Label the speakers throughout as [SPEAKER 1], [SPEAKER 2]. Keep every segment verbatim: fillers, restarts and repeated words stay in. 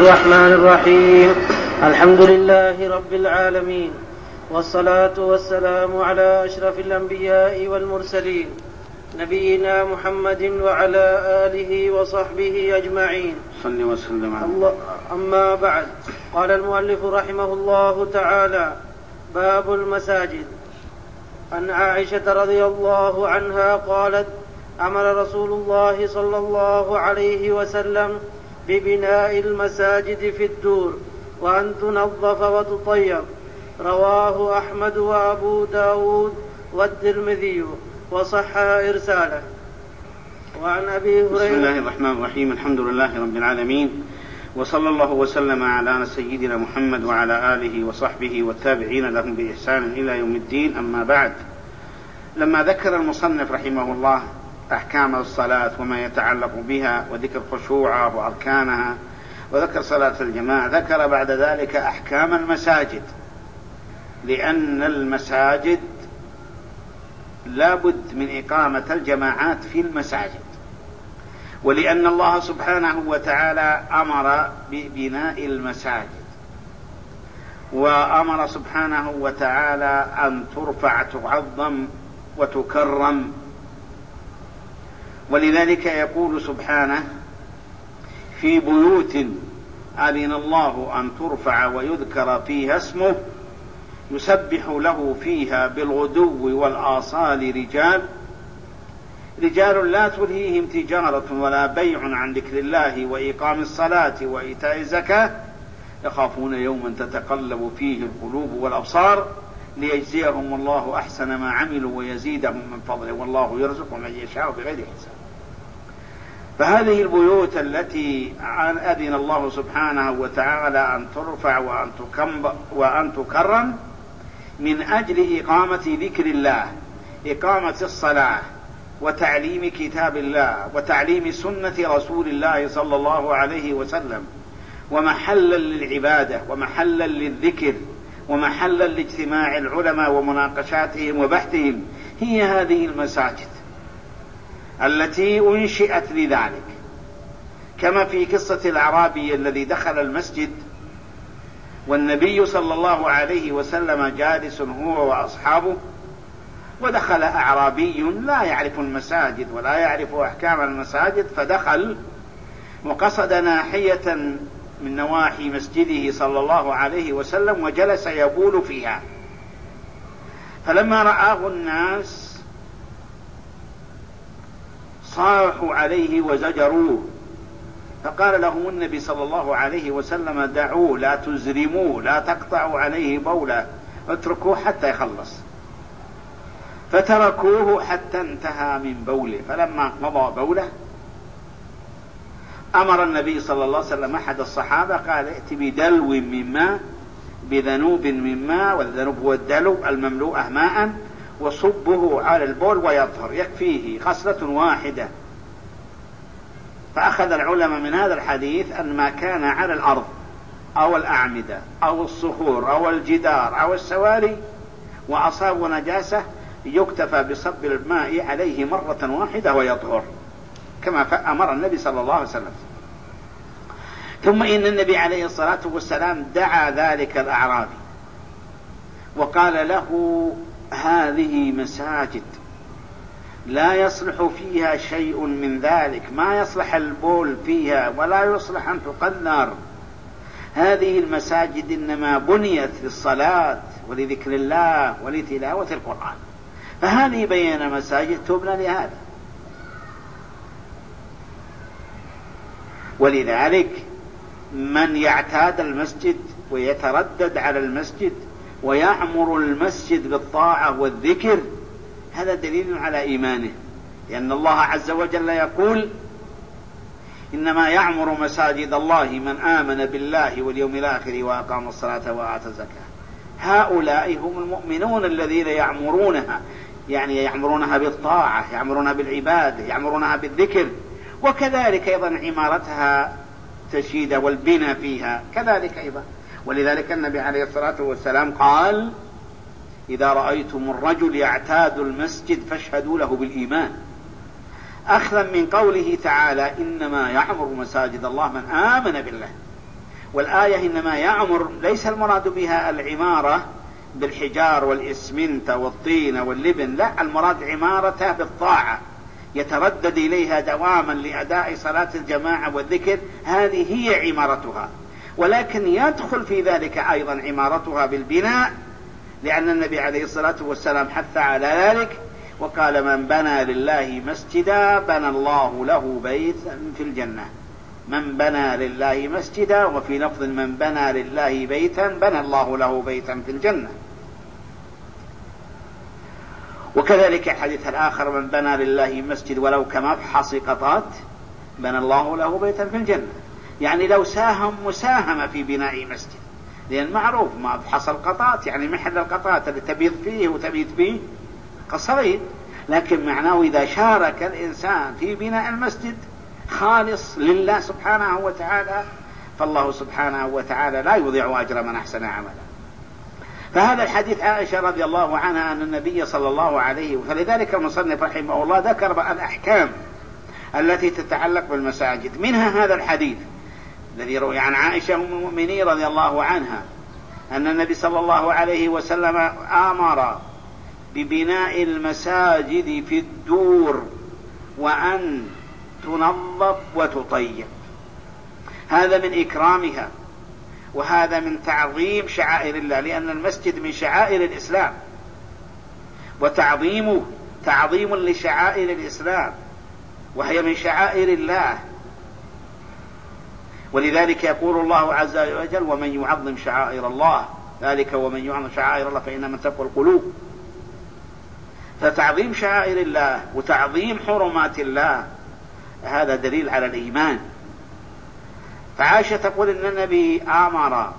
[SPEAKER 1] الرحمن الرحيم. الحمد لله رب العالمين، والصلاة والسلام على أشرف الأنبياء والمرسلين، نبينا محمد وعلى آله وصحبه أجمعين.
[SPEAKER 2] صل وسلم على
[SPEAKER 1] الله. أما بعد، قال المؤلف رحمه الله تعالى: باب المساجد. عن عائشة رضي الله عنها قالت: أمر رسول الله صلى الله عليه وسلم ببناء المساجد في الدور وأن تنظف وتطيب. رواه أحمد وأبو داود والترمذي وصح إرساله. وعن أبي هريرة.
[SPEAKER 2] بسم الله الرحمن الرحيم. الحمد لله رب العالمين، وصلى الله وسلم على سيدنا محمد وعلى آله وصحبه والتابعين لهم بإحسان إلى يوم الدين. أما بعد، لما ذكر المصنف رحمه الله أحكام الصلاة وما يتعلق بها وذكر خشوعها وأركانها وذكر صلاة الجماعة، ذكر بعد ذلك أحكام المساجد، لأن المساجد لا بد من إقامة الجماعات في المساجد، ولأن الله سبحانه وتعالى أمر ببناء المساجد، وأمر سبحانه وتعالى أن ترفع تعظم وتكرم. ولذلك يقول سبحانه: في بيوت أذن الله أن ترفع ويذكر فيها اسمه يسبح له فيها بالغدو والآصال رجال رجال لا تلهيهم تجارة ولا بيع عن ذكر الله وإقام الصلاة وإيتاء الزكاة يخافون يوما تتقلب فيه القلوب والأبصار ليجزيهم الله أحسن ما عملوا ويزيدهم من فضله والله يرزق من يشاء بغير حساب. فهذه البيوت التي أذن الله سبحانه وتعالى أن ترفع وأن تكرم من أجل إقامة ذكر الله، إقامة الصلاة وتعليم كتاب الله وتعليم سنة رسول الله صلى الله عليه وسلم، ومحلا للعبادة ومحلا للذكر ومحلا لاجتماع العلماء ومناقشاتهم وبحثهم، هي هذه المساجد التي أنشئت لذلك. كما في قصة الأعرابي الذي دخل المسجد والنبي صلى الله عليه وسلم جالس هو وأصحابه، ودخل أعرابي لا يعرف المساجد ولا يعرف أحكام المساجد، فدخل وقصد ناحية من نواحي مسجده صلى الله عليه وسلم وجلس يبول فيها. فلما رآه الناس صاحوا عليه وزجروه، فقال لهم النبي صلى الله عليه وسلم: دعوه، لا تزرموه، لا تقطعوا عليه بوله، اتركوه حتى يخلص. فتركوه حتى انتهى من بوله. فلما قضى بوله أمر النبي صلى الله عليه وسلم أحد الصحابة قال: ائت بدلو من ماء، بذنوب من ماء، والذنوب هو الدلو المملوء ماء، وصبه على البول ويطهر، يكفيه خصلة واحدة. فأخذ العلماء من هذا الحديث أن ما كان على الأرض أو الأعمدة أو الصخور أو الجدار أو السواري وأصاب نجاسة يكتفى بصب الماء عليه مرة واحدة ويطهر، كما أمر النبي صلى الله عليه وسلم. ثم إن النبي عليه الصلاة والسلام دعا ذلك الأعرابي وقال له: هذه مساجد لا يصلح فيها شيء من ذلك، ما يصلح البول فيها ولا يصلح أن تقذر. هذه المساجد إنما بنيت للصلاة ولذكر الله ولتلاوة القرآن، فهذه بين مساجد تبنى لهذا. ولذلك من يعتاد المسجد ويتردد على المسجد ويعمر المسجد بالطاعة والذكر، هذا دليل على إيمانه، لأن الله عز وجل يقول: إنما يعمر مساجد الله من آمن بالله واليوم الآخر وأقام الصلاة وآتى الزكاة. هؤلاء هم المؤمنون الذين يعمرونها، يعني يعمرونها بالطاعة، يعمرونها بالعبادة، يعمرونها بالذكر، وكذلك أيضا عمارتها تشيد والبناء فيها كذلك أيضا. ولذلك النبي عليه الصلاة والسلام قال: إذا رأيتم الرجل يعتاد المسجد فاشهدوا له بالإيمان، أخذا من قوله تعالى: إنما يعمر مساجد الله من آمن بالله. والآية إنما يعمر ليس المراد بها العمارة بالحجار والإسمنت والطين واللبن، لا، المراد عمارته بالطاعة، يتردد إليها دواما لأداء صلاة الجماعة والذكر، هذه هي عمارتها. ولكن يدخل في ذلك أيضا عمارتها بالبناء، لأن النبي عليه الصلاة والسلام حث على ذلك وقال: من بنى لله مسجدا بنى الله له بيتا في الجنة. من بنى لله مسجدا، وفي لفظ: من بنى لله بيتا بنى الله له بيتا في الجنة. وكذلك الحديث الآخر: من بنى لله مسجد ولو كمفحص قطات بنى الله له بيتا في الجنة. يعني لو ساهم مساهمة في بناء مسجد، لأن معروف مفحص القطات يعني محل القطات اللي تبيض فيه وتبيت فيه قصرين، لكن معناه إذا شارك الإنسان في بناء المسجد خالص لله سبحانه وتعالى، فالله سبحانه وتعالى لا يضيع أجر من أحسن عملا. فهذا الحديث عائشة رضي الله عنها أن النبي صلى الله عليه وسلم، فلذلك المصنف رحمه الله ذكر الأحكام التي تتعلق بالمساجد، منها هذا الحديث الذي روي عن عائشة أم المؤمنين رضي الله عنها أن النبي صلى الله عليه وسلم آمر ببناء المساجد في الدور وأن تنظف وتطيب. هذا من إكرامها، وهذا من تعظيم شعائر الله، لأن المسجد من شعائر الإسلام، وتعظيمه تعظيم لشعائر الإسلام، وهي من شعائر الله. ولذلك يقول الله عز وجل: ومن يعظم شعائر الله ذلك ومن يعظم شعائر الله فإنها من تقوى القلوب. فتعظيم شعائر الله وتعظيم حرمات الله هذا دليل على الإيمان. فعائشة تقول إن النبي آمر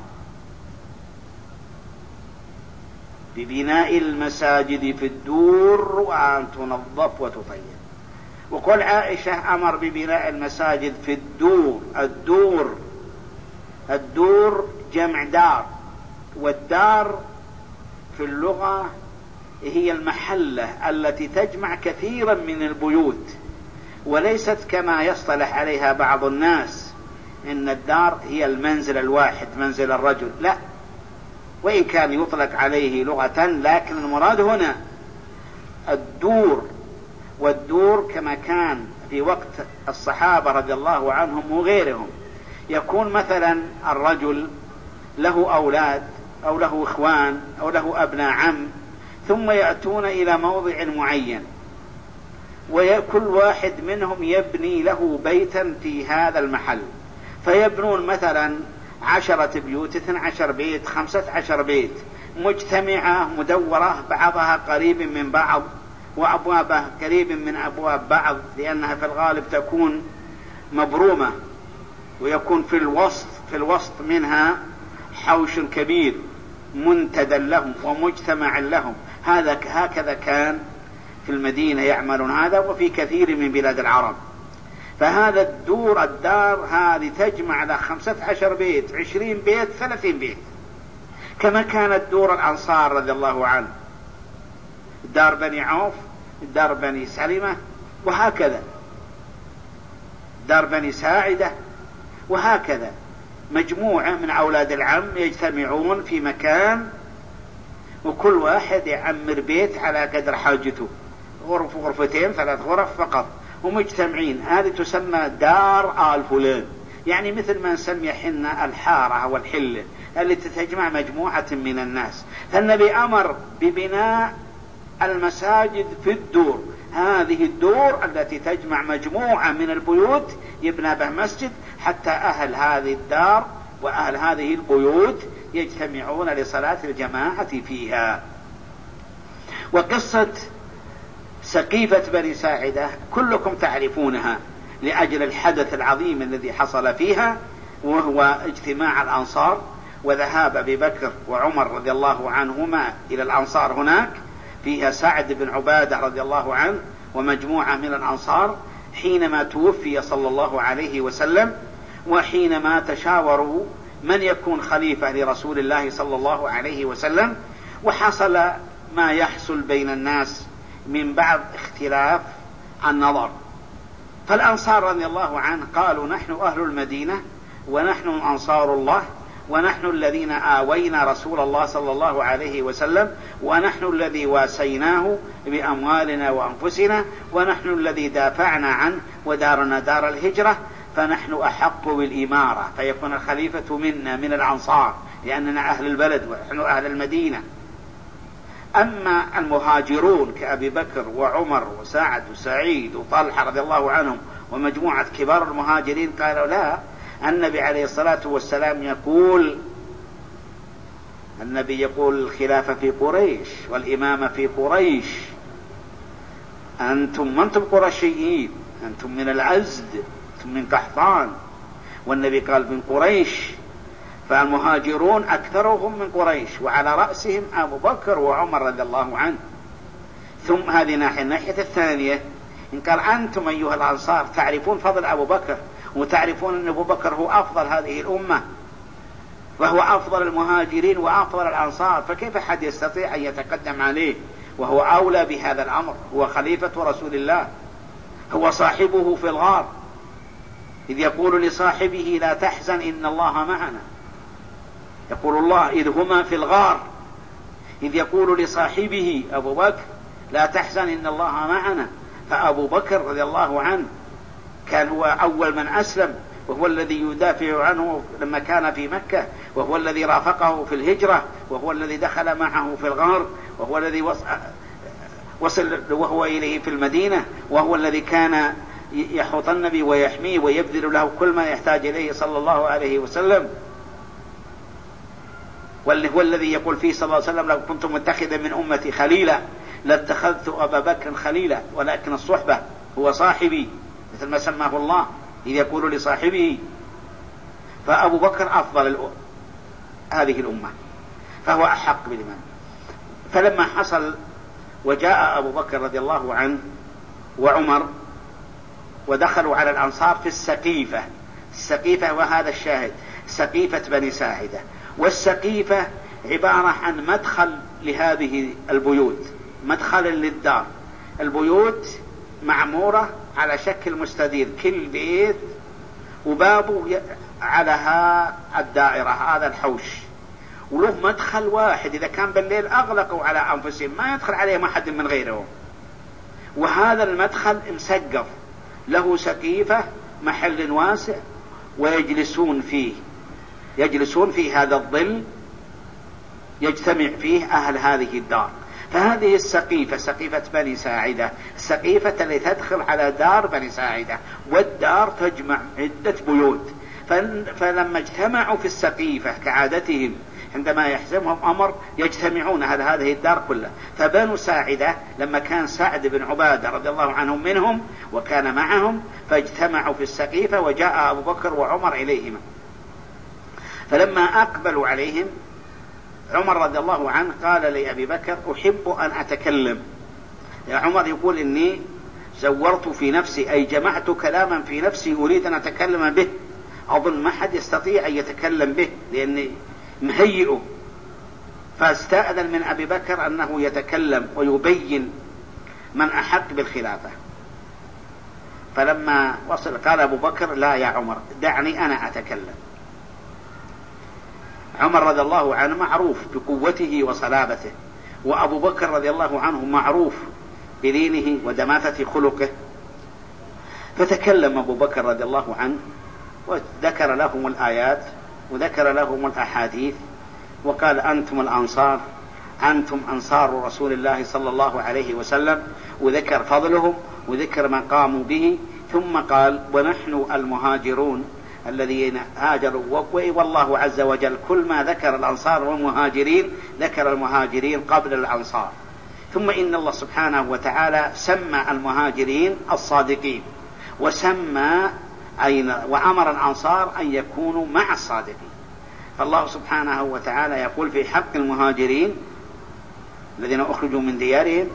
[SPEAKER 2] ببناء المساجد في الدور وأن تنظف وتطيب. وقول عائشة أمر ببناء المساجد في الدور. الدور الدور جمع دار، والدار في اللغة هي المحلة التي تجمع كثيرا من البيوت، وليست كما يصطلح عليها بعض الناس إن الدار هي المنزل الواحد منزل الرجل، لا، وإن كان يطلق عليه لغة، لكن المراد هنا الدور. والدور كما كان في وقت الصحابة رضي الله عنهم وغيرهم، يكون مثلا الرجل له أولاد أو له إخوان أو له أبناء عم، ثم يأتون إلى موضع معين، وكل واحد منهم يبني له بيتا في هذا المحل، فيبنون مثلا عشرة بيوت، اثنى عشر بيت، خمسة عشر بيت، مجتمعة مدورة، بعضها قريب من بعض وأبوابها قريب من أبواب بعض، لأنها في الغالب تكون مبرومة، ويكون في الوسط في الوسط منها حوش كبير منتدى لهم ومجتمع لهم. هذا هكذا كان في المدينة يعملون هذا، وفي كثير من بلاد العرب. فهذا الدور الدار هذه تجمع له خمسة عشر بيت، عشرين بيت، ثلاثين بيت، كما كانت دور الأنصار رضي الله عنه، دار بني عوف، دار بني سلمة، وهكذا دار بني ساعدة، وهكذا مجموعة من أولاد العم يجتمعون في مكان، وكل واحد يعمر بيت على قدر حاجته، غرف غرفتين ثلاث غرف فقط، ومجتمعين. هذه تسمى دار آل فلان، يعني مثل ما نسمي حنا الحارة أو الحلة التي تجمع مجموعة من الناس. فالنبي أمر ببناء المساجد في الدور، هذه الدور التي تجمع مجموعة من البيوت يبنى به مسجد، حتى أهل هذه الدار وأهل هذه البيوت يجتمعون لصلاة الجماعة فيها. وقصة سقيفة بني ساعدة كلكم تعرفونها لأجل الحدث العظيم الذي حصل فيها، وهو اجتماع الأنصار وذهاب أبي بكر وعمر رضي الله عنهما إلى الأنصار. هناك فيها سعد بن عبادة رضي الله عنه ومجموعة من الأنصار حينما توفي صلى الله عليه وسلم، وحينما تشاوروا من يكون خليفة لرسول الله صلى الله عليه وسلم، وحصل ما يحصل بين الناس من بعض اختلاف النظر. فالأنصار رضي الله عنه قالوا: نحن أهل المدينة ونحن أنصار الله، ونحن الذين آوينا رسول الله صلى الله عليه وسلم، ونحن الذي واسيناه بأموالنا وأنفسنا، ونحن الذي دافعنا عنه ودارنا دار الهجرة، فنحن أحق بالإمارة، فيكون الخليفة منا من الأنصار لأننا أهل البلد ونحن أهل المدينة. أما المهاجرون كأبي بكر وعمر وسعد وسعيد وطلحة رضي الله عنهم ومجموعة كبار المهاجرين قالوا لا، النبي عليه الصلاة والسلام يقول النبي يقول الخلافة في قريش والإمامة في قريش، أنتم ما أنتم قرشيين، أنتم من الأزد، أنتم من قحطان، والنبي قال من قريش، فالمهاجرون أكثرهم من قريش وعلى رأسهم أبو بكر وعمر رضي الله عنه. ثم هذه ناحية. الناحية الثانية إن قال أنتم أيها الأنصار تعرفون فضل أبو بكر وتعرفون أن أبو بكر هو أفضل هذه الأمة وهو أفضل المهاجرين وأفضل الأنصار، فكيف حد يستطيع أن يتقدم عليه وهو أولى بهذا الأمر؟ هو خليفة رسول الله، هو صاحبه في الغار، إذ يقول لصاحبه لا تحزن إن الله معنا. يقول الله إذ هما في الغار، إذ يقول لصاحبه أبو بكر لا تحزن إن الله معنا. فأبو بكر رضي الله عنه كان هو أول من أسلم، وهو الذي يدافع عنه لما كان في مكة، وهو الذي رافقه في الهجرة، وهو الذي دخل معه في الغار، وهو الذي وصل وهو إليه في المدينة، وهو الذي كان يحوط النبي ويحميه ويبذل له كل ما يحتاج إليه صلى الله عليه وسلم، هو الذي يقول فيه صلى الله عليه وسلم لو كنت متخذا من أمتي خليلا لاتخذت أبا بكر خليلا ولكن الصحبة هو صاحبي مثل ما سماه الله إذ يقول لصاحبه. فأبو بكر أفضل هذه الأمة فهو أحق بالإمام. فلما حصل وجاء أبو بكر رضي الله عنه وعمر ودخلوا على الأنصار في السقيفة، السقيفة وهذا الشاهد سقيفة بني ساعدة، والسقيفة عبارة عن مدخل لهذه البيوت، مدخل للدار. البيوت معمورة على شكل مستدير، كل بيت وبابه على الدائرة هذا الحوش، وله مدخل واحد، إذا كان بالليل أغلقوا على أنفسهم ما يدخل عليهم أحد من غيرهم، وهذا المدخل مسقف له سقيفة محل واسع ويجلسون فيه، يجلسون في هذا الظل يجتمع فيه أهل هذه الدار. فهذه السقيفة سقيفة بني ساعدة، السقيفة التي تدخل على دار بني ساعدة، والدار تجمع عدة بيوت. فلما اجتمعوا في السقيفة كعادتهم عندما يحزمهم أمر يجتمعون على هذه الدار كلها. فبنو ساعدة لما كان سعد بن عبادة رضي الله عنهم منهم وكان معهم فاجتمعوا في السقيفة، وجاء أبو بكر وعمر إليهما. فلما أقبلوا عليهم عمر رضي الله عنه قال لأبي بكر أحب أن أتكلم. يا عمر يقول إني زورت في نفسي أي جمعت كلاما في نفسي أريد أن أتكلم به، أظن ما حد يستطيع أن يتكلم به لأني مهيئه. فاستأذن من أبي بكر أنه يتكلم ويبين من أحق بالخلافة. فلما وصل قال أبو بكر لا يا عمر دعني أنا أتكلم. عمر رضي الله عنه معروف بقوته وصلابته، وأبو بكر رضي الله عنه معروف بدينه ودماثة خلقه. فتكلم أبو بكر رضي الله عنه وذكر لهم الآيات وذكر لهم الأحاديث وقال أنتم الأنصار، أنتم أنصار رسول الله صلى الله عليه وسلم، وذكر فضلهم وذكر ما قاموا به. ثم قال ونحن المهاجرون الذين هاجروا، والله عز وجل كل ما ذكر الأنصار والمهاجرين ذكر المهاجرين قبل الأنصار. ثم إن الله سبحانه وتعالى سمى المهاجرين الصادقين، وسمى أين وأمر الأنصار أن يكونوا مع الصادقين. فالله سبحانه وتعالى يقول في حق المهاجرين الذين أخرجوا من ديارهم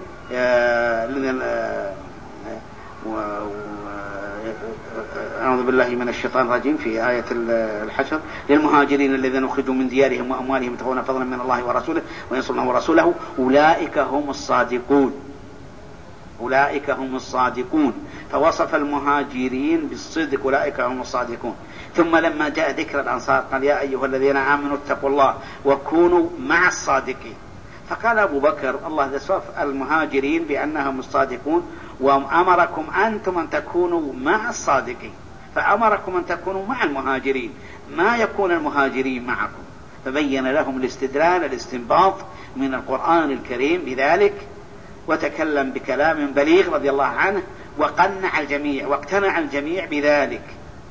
[SPEAKER 2] أعوذ بالله من الشيطان الرجيم في آية الحشر للمهاجرين الذين أخرجوا من ديارهم وأموالهم يبتغون فضلا من الله ورسوله وينصرون ورسوله أولئك هم الصادقون. أولئك هم الصادقون، فوصف المهاجرين بالصدق، أولئك هم الصادقون. ثم لما جاء ذكر الأنصار قال يا أيها الذين آمنوا اتقوا الله وكونوا مع الصادقين. فقال أبو بكر الله وصف المهاجرين بأنهم الصادقون وأمركم أنتم أن تكونوا مع الصادقين، فأمركم أن تكونوا مع المهاجرين، ما يكون المهاجرين معكم. فبين لهم الاستدلال الاستنباط من القرآن الكريم بذلك، وتكلم بكلام بليغ رضي الله عنه، وقنع الجميع واقتنع الجميع بذلك.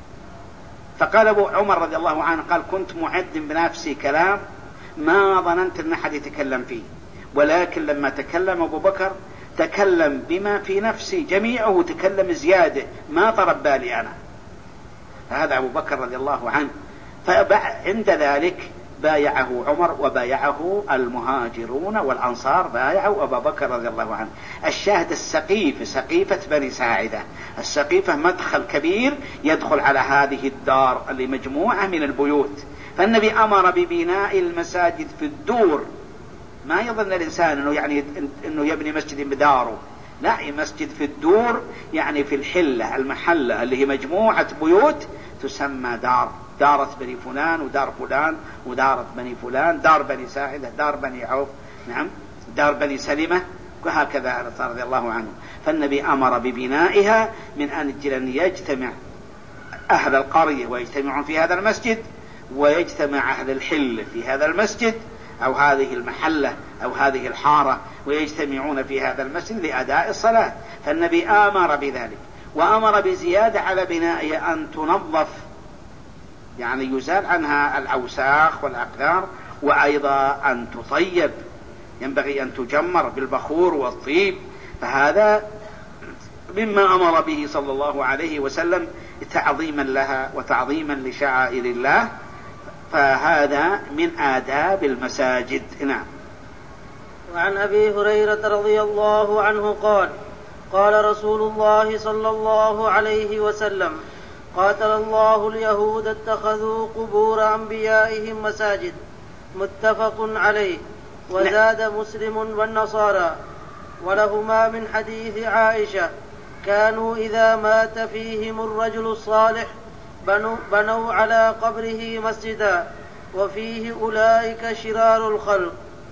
[SPEAKER 2] فقال أبو عمر رضي الله عنه قال كنت معد بنفسي كلام ما ظننت أن أحد يتكلم فيه، ولكن لما تكلم أبو بكر تكلم بما في نفسي، جميعه تكلم زيادة ما طرب بالي أنا. فهذا أبو بكر رضي الله عنه. فعند ذلك بايعه عمر وبايعه المهاجرون والأنصار، بايعوا أبا بكر رضي الله عنه. الشاهد السقيفة، سقيفة بني ساعدة، السقيفة مدخل كبير يدخل على هذه الدار اللي مجموعة من البيوت. فالنبي أمر ببناء المساجد في الدور. ما يظن الإنسان أنه يعني أنه يبني مسجد بداره، لا، مسجد في الدور يعني في الحلة المحلة اللي هي مجموعة بيوت تسمى دار، دارة بني فلان ودار فلان ودارة بني فلان، دار بني ساعدة، دار بني عوف، نعم، دار بني سلمة، وهكذا رضي الله عنه. فالنبي أمر ببنائها من أجل أن يجتمع أهل القرية ويجتمعون في هذا المسجد، ويجتمع أهل الحل في هذا المسجد أو هذه المحلة أو هذه الحارة، ويجتمعون في هذا المسجد لأداء الصلاة. فالنبي آمر بذلك، وأمر بزيادة على بنائها أن تنظف، يعني يزال عنها الأوساخ والأقذار، وأيضا أن تطيب، ينبغي أن تجمر بالبخور والطيب. فهذا مما أمر به صلى الله عليه وسلم تعظيما لها وتعظيما لشعائر الله. فهذا من آداب المساجد. نعم.
[SPEAKER 1] وعن أبي هريرة رضي الله عنه قال قال رسول الله صلى الله عليه وسلم قاتل الله اليهود اتخذوا قبور أنبيائهم مساجد، متفق عليه. وزاد مسلم والنصارى ولهما من حديث عائشة كانوا إذا مات فيهم الرجل الصالح بنوا, بنوا على قبره مسجدا وفيه أولئك شرار الخلق.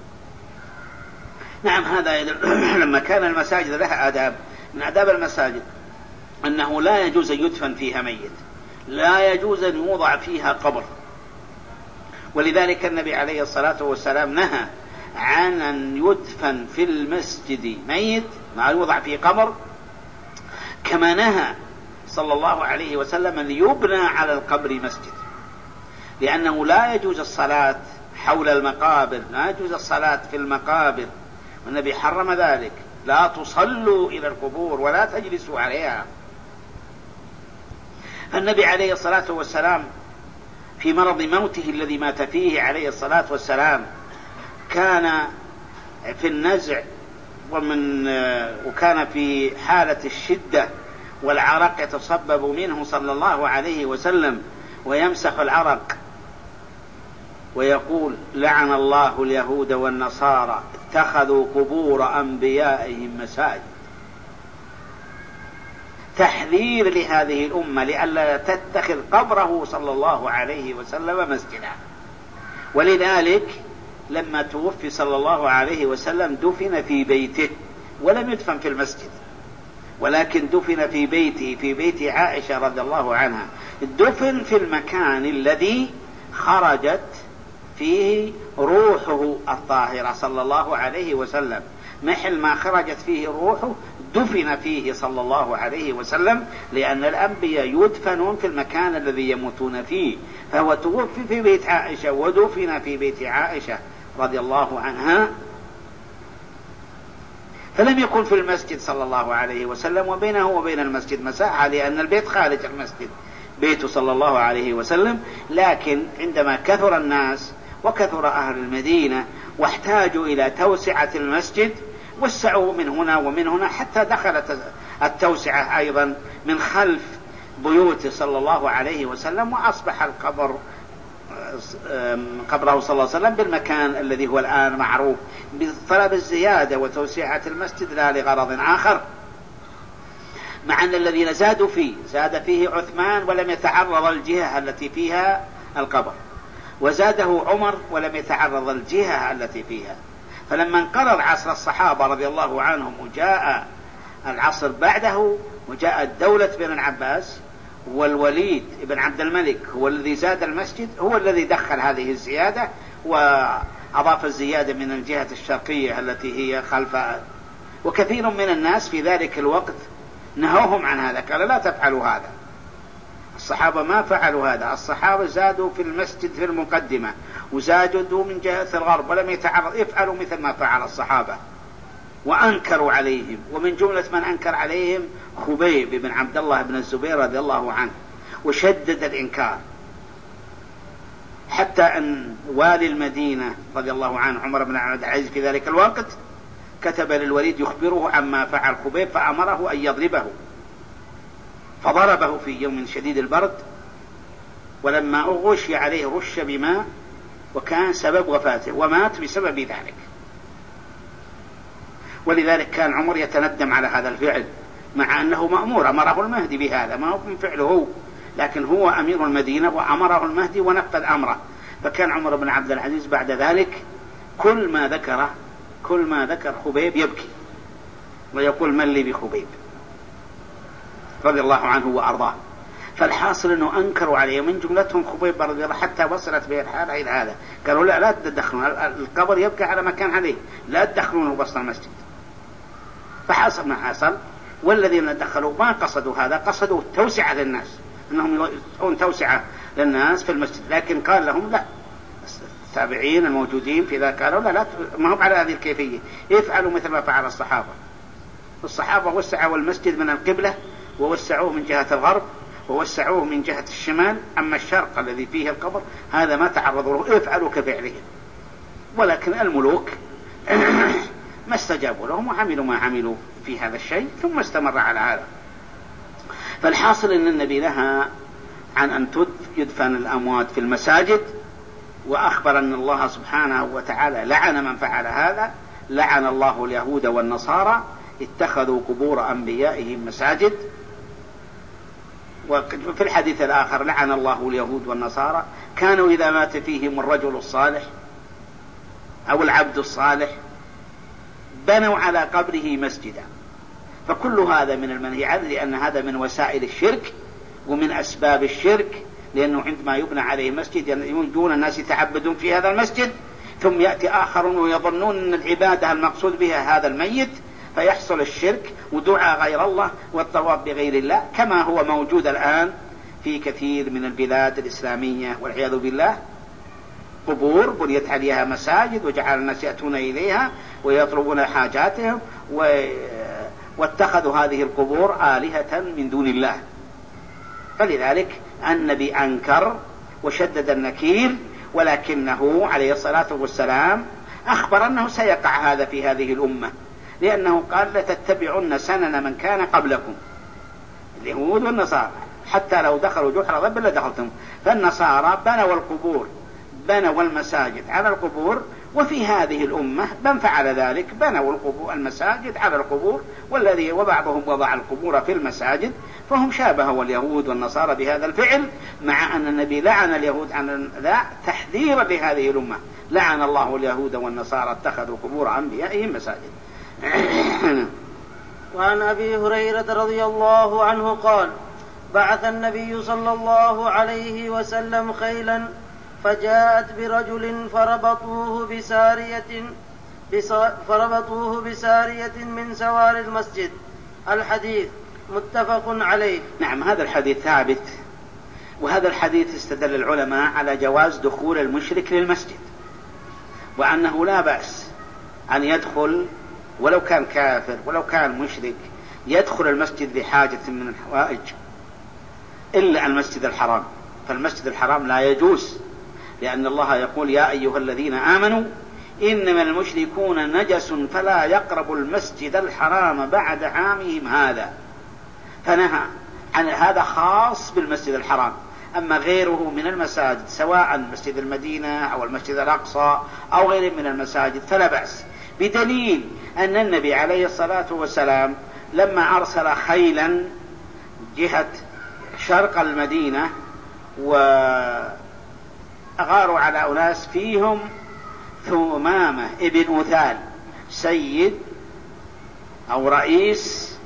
[SPEAKER 2] نعم. هذا لما كان المساجد لها آداب، من آداب المساجد أنه لا يجوز أن يدفن فيها ميت، لا يجوز أن يوضع فيها قبر. ولذلك النبي عليه الصلاة والسلام نهى عن أن يدفن في المسجد ميت ما يوضع فيه قبر، كما نهى صلى الله عليه وسلم أن يبنى على القبر مسجد، لأنه لا يجوز الصلاة حول المقابر، لا يجوز الصلاة في المقابر، والنبي حرم ذلك. لا تصلوا إلى القبور ولا تجلسوا عليها. النبي عليه الصلاة والسلام في مرض موته الذي مات فيه عليه الصلاة والسلام كان في النزع ومن وكان في حالة الشدة، والعرق يتصبب منه صلى الله عليه وسلم ويمسح العرق ويقول لعن الله اليهود والنصارى اتخذوا قبور أنبيائهم مساجد. تحذير لهذه الأمة لئلا تتخذ قبره صلى الله عليه وسلم مسجدا. ولذلك لما توفي صلى الله عليه وسلم دفن في بيته ولم يدفن في المسجد، ولكن دفن في بيته في بيت عائشة رضي الله عنها. دفن في المكان الذي خرجت فيه روحه الطاهرة صلى الله عليه وسلم، محل ما خرجت فيه روحه دفن فيه صلى الله عليه وسلم، لأن الأنبياء يدفنون في المكان الذي يموتون فيه. فهو توفي في بيت عائشة ودفن في بيت عائشة رضي الله عنها، فلم يكن في المسجد صلى الله عليه وسلم، وبينه وبين المسجد مساحة، لأن البيت خارج المسجد بيته صلى الله عليه وسلم. لكن عندما كثر الناس وكثر أهل المدينة واحتاجوا إلى توسعة المسجد وسعوا من هنا ومن هنا، حتى دخلت التوسعة أيضا من خلف بيوته صلى الله عليه وسلم، وأصبح القبر قبره صلى الله عليه وسلم بالمكان الذي هو الآن معروف. بطلب الزيادة وتوسعة المسجد لا لغرض آخر. مع أن الذين زادوا فيه زاد فيه عثمان ولم يتعرض الجهة التي فيها القبر، وزاده عمر ولم يتعرض الجهة التي فيها. فلما انقرض عصر الصحابة رضي الله عنهم وجاء العصر بعده وجاءت دولة بن العباس، والوليد بن عبد الملك هو الذي زاد المسجد، هو الذي دخل هذه الزيادة وأضاف الزيادة من الجهة الشرقية التي هي خلف. وكثير من الناس في ذلك الوقت نهوهم عن هذا، قالوا لا تفعلوا هذا. الصحابة ما فعلوا هذا، الصحابة زادوا في المسجد في المقدمة وزادوا من جهة الغرب ولم يتعرض. افعلوا مثل ما فعل الصحابة، وأنكروا عليهم. ومن جملة من أنكر عليهم خبيب بن عبد الله بن الزبير رضي الله عنه، وشدد الإنكار، حتى أن والي المدينة رضي الله عنه عمر بن عبد العزيز في ذلك الوقت كتب للوليد يخبره عما فعل خبيب، فأمره أن يضربه، فضربه في يوم شديد البرد، ولما أغشي عليه رش بماء وكان سبب وفاته ومات بسبب ذلك. ولذلك كان عمر يتندم على هذا الفعل، مع أنه مأمور، أمره المهدي بهذا، ما هو من فعله، لكن هو أمير المدينة وأمره المهدي ونفذ أمره. فكان عمر بن عبد العزيز بعد ذلك كل ما ذكره كل ما ذكر خبيب يبكي ويقول من لي بخبيب رضي الله عنه وأرضاه. فالحاصل أنه أنكروا عليه، من جملتهم خبيب رضي الله، حتى وصلت به الحال إلى هذا، قالوا لا لا تدخلون القبر يبقى على مكان عليه، لا تدخلونه بسط المسجد. فحصل ما حصل، والذين دخلوا ما قصدوا هذا، قصدوا توسعة للناس، أنهم يسعون توسعة للناس في المسجد. لكن قال لهم لا، التابعين الموجودين في ذا قالوا لا لا، ما هم على هذه الكيفية، يفعلوا مثل ما فعل الصحابة. الصحابة وسعوا المسجد من القبلة ووسعوه من جهة الغرب ووسعوه من جهة الشمال، أما الشرق الذي فيه القبر هذا ما تعرضوا له، افعلوا كفعلهم. ولكن الملوك ما استجابوا لهم وعملوا ما عملوا في هذا الشيء، ثم استمر على هذا. فالحاصل أن النبي نهى عن أن يدفن الأموات في المساجد، وأخبر أن الله سبحانه وتعالى لعن من فعل هذا، لعن الله اليهود والنصارى اتخذوا قبور أنبيائهم مساجد. وفي الحديث الآخر لعن الله اليهود والنصارى كانوا إذا مات فيهم الرجل الصالح أو العبد الصالح بنوا على قبره مسجدا. فكل هذا من المنهي عنه، لأن هذا من وسائل الشرك ومن أسباب الشرك، لأنه عندما يبنى عليه مسجد يجون الناس يتعبدون في هذا المسجد، ثم يأتي آخرون ويظنون أن العبادة المقصود بها هذا الميت، فيحصل الشرك ودعاء غير الله والطواف بغير الله، كما هو موجود الآن في كثير من البلاد الإسلامية والعياذ بالله. قبور بنيت عليها مساجد وجعل الناس يأتون إليها ويطلبون حاجاتهم، واتخذوا هذه القبور آلهة من دون الله. فلذلك النبي أنكر وشدد النكير، ولكنه عليه الصلاة والسلام أخبر أنه سيقع هذا في هذه الأمة، لأنه قال لتتبعن سنن من كان قبلكم، اليهود والنصارى، حتى لو دخلوا جحر ضب لدخلتم. فالنصارى بنوا القبور، بنوا المساجد على القبور، وفي هذه الأمة من فعل ذلك بنوا القبور المساجد على القبور، والذي وبعضهم وضع القبور في المساجد، فهم شابهوا اليهود والنصارى بهذا الفعل، مع أن النبي لعن اليهود عن لا تحذيرا لهذه الأمة، لعن الله اليهود والنصارى اتخذوا قبور أنبيائهم مساجد.
[SPEAKER 1] وعن أبي هريرة رضي الله عنه قال: بعث النبي صلى الله عليه وسلم خيلا فجاءت برجل فربطوه بسارية فربطوه بسارية من سوار المسجد. الحديث متفق عليه.
[SPEAKER 2] نعم، هذا الحديث ثابت، وهذا الحديث استدل العلماء على جواز دخول المشرك للمسجد، وأنه لا بأس أن يدخل ولو كان كافر ولو كان مشرك، يدخل المسجد لحاجة من الحوائج، إلا المسجد الحرام. فالمسجد الحرام لا يجوز، لأن الله يقول: يا أيها الذين آمنوا إنما المشركون نجس فلا يقربوا المسجد الحرام بعد عامهم هذا. فنهى عن هذا، خاص بالمسجد الحرام. أما غيره من المساجد، سواء مسجد المدينة أو المسجد الأقصى أو غيره من المساجد، فلا بأس، بدليل أن النبي عليه الصلاة والسلام لما أرسل خيلا جهة شرق المدينة وأغاروا على أناس فيهم ثمامة ابن أثال سيد أو رئيس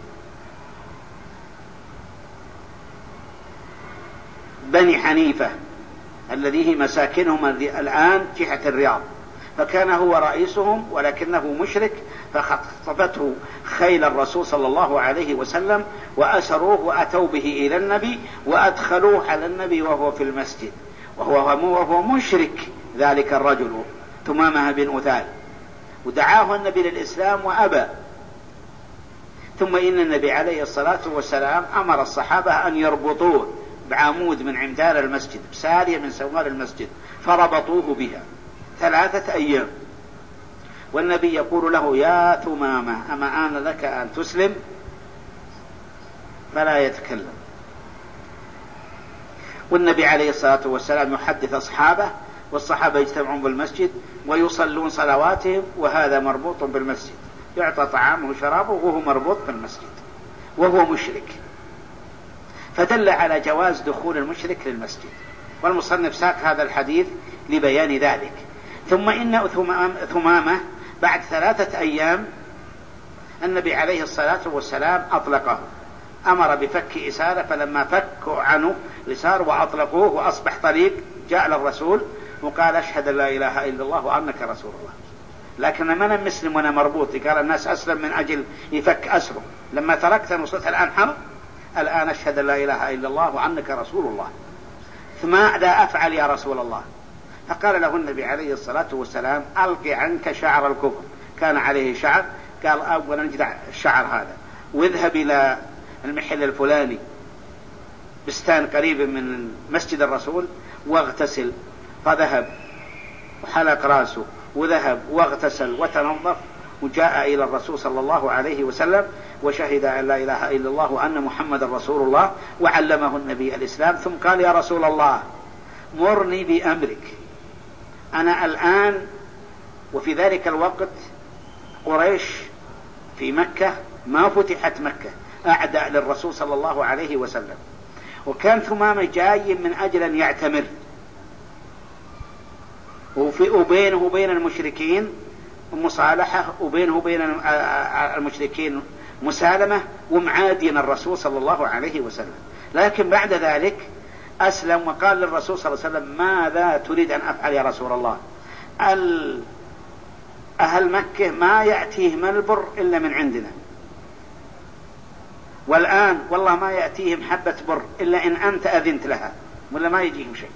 [SPEAKER 2] بني حنيفة الذي مساكنهم الآن جهة الرياض، فكان هو رئيسهم ولكنه مشرك، فخطفته خيل الرسول صلى الله عليه وسلم وأسروه وأتوا به إلى النبي وأدخلوه على النبي وهو في المسجد وهو, وهو مشرك ذلك الرجل ثمامة بن أثال، ودعاه النبي للإسلام وأبى. ثم إن النبي عليه الصلاة والسلام أمر الصحابة أن يربطوه بعمود من عمدان المسجد بسارية من سوار المسجد، فربطوه بها ثلاثة أيام، والنبي يقول له يا ثمامة أما آن لك أن تسلم؟ فلا يتكلم. والنبي عليه الصلاة والسلام يحدث أصحابه والصحابة يجتمعون بالمسجد ويصلون صلواتهم وهذا مربوط بالمسجد، يعطى طعامه وشرابه وهو مربوط بالمسجد وهو مشرك، فدل على جواز دخول المشرك للمسجد، والمصنف ساق هذا الحديث لبيان ذلك. ثم إن ثمامة بعد ثلاثة أيام النبي عليه الصلاة والسلام أطلقه، أمر بفك إسارة، فلما فكوا عنه الإسار وأطلقوه وأصبح طليق جاء للرسول وقال أشهد أن لا إله إلا الله وأنك رسول الله. لكن من مسلم وأنا مربوط، قال الناس أسلم من أجل يفك أسره، لما تركت وصلت الآن حرب، الآن أشهد أن لا إله إلا الله وأنك رسول الله، فماذا أفعل يا رسول الله؟ فقال له النبي عليه الصلاة والسلام ألقي عنك شعر الكفر، كان عليه شعر، قال أولا نجدع الشعر هذا واذهب إلى المحل الفلاني بستان قريب من مسجد الرسول واغتسل، فذهب وحلق راسه وذهب واغتسل وتنظف وجاء إلى الرسول صلى الله عليه وسلم وشهد أن لا إله إلا الله وأن محمد رسول الله، وعلمه النبي الإسلام. ثم قال يا رسول الله مرني بأمرك، أنا الآن وفي ذلك الوقت قريش في مكة ما فتحت مكة، أعداء للرسول صلى الله عليه وسلم، وكان ثمامة جاي من أجل أن يعتمر، وبينه وبين المشركين مصالحة، وبينه وبين المشركين مسالمة، ومعادين الرسول صلى الله عليه وسلم. لكن بعد ذلك أسلم وقال للرسول صلى الله عليه وسلم ماذا تريد أن أفعل يا رسول الله؟ أهل مكة ما يأتيهم البر إلا من عندنا، والآن والله ما يأتيهم حبة بر إلا إن أنت أذنت لها، ولا ما يجيهم شيء،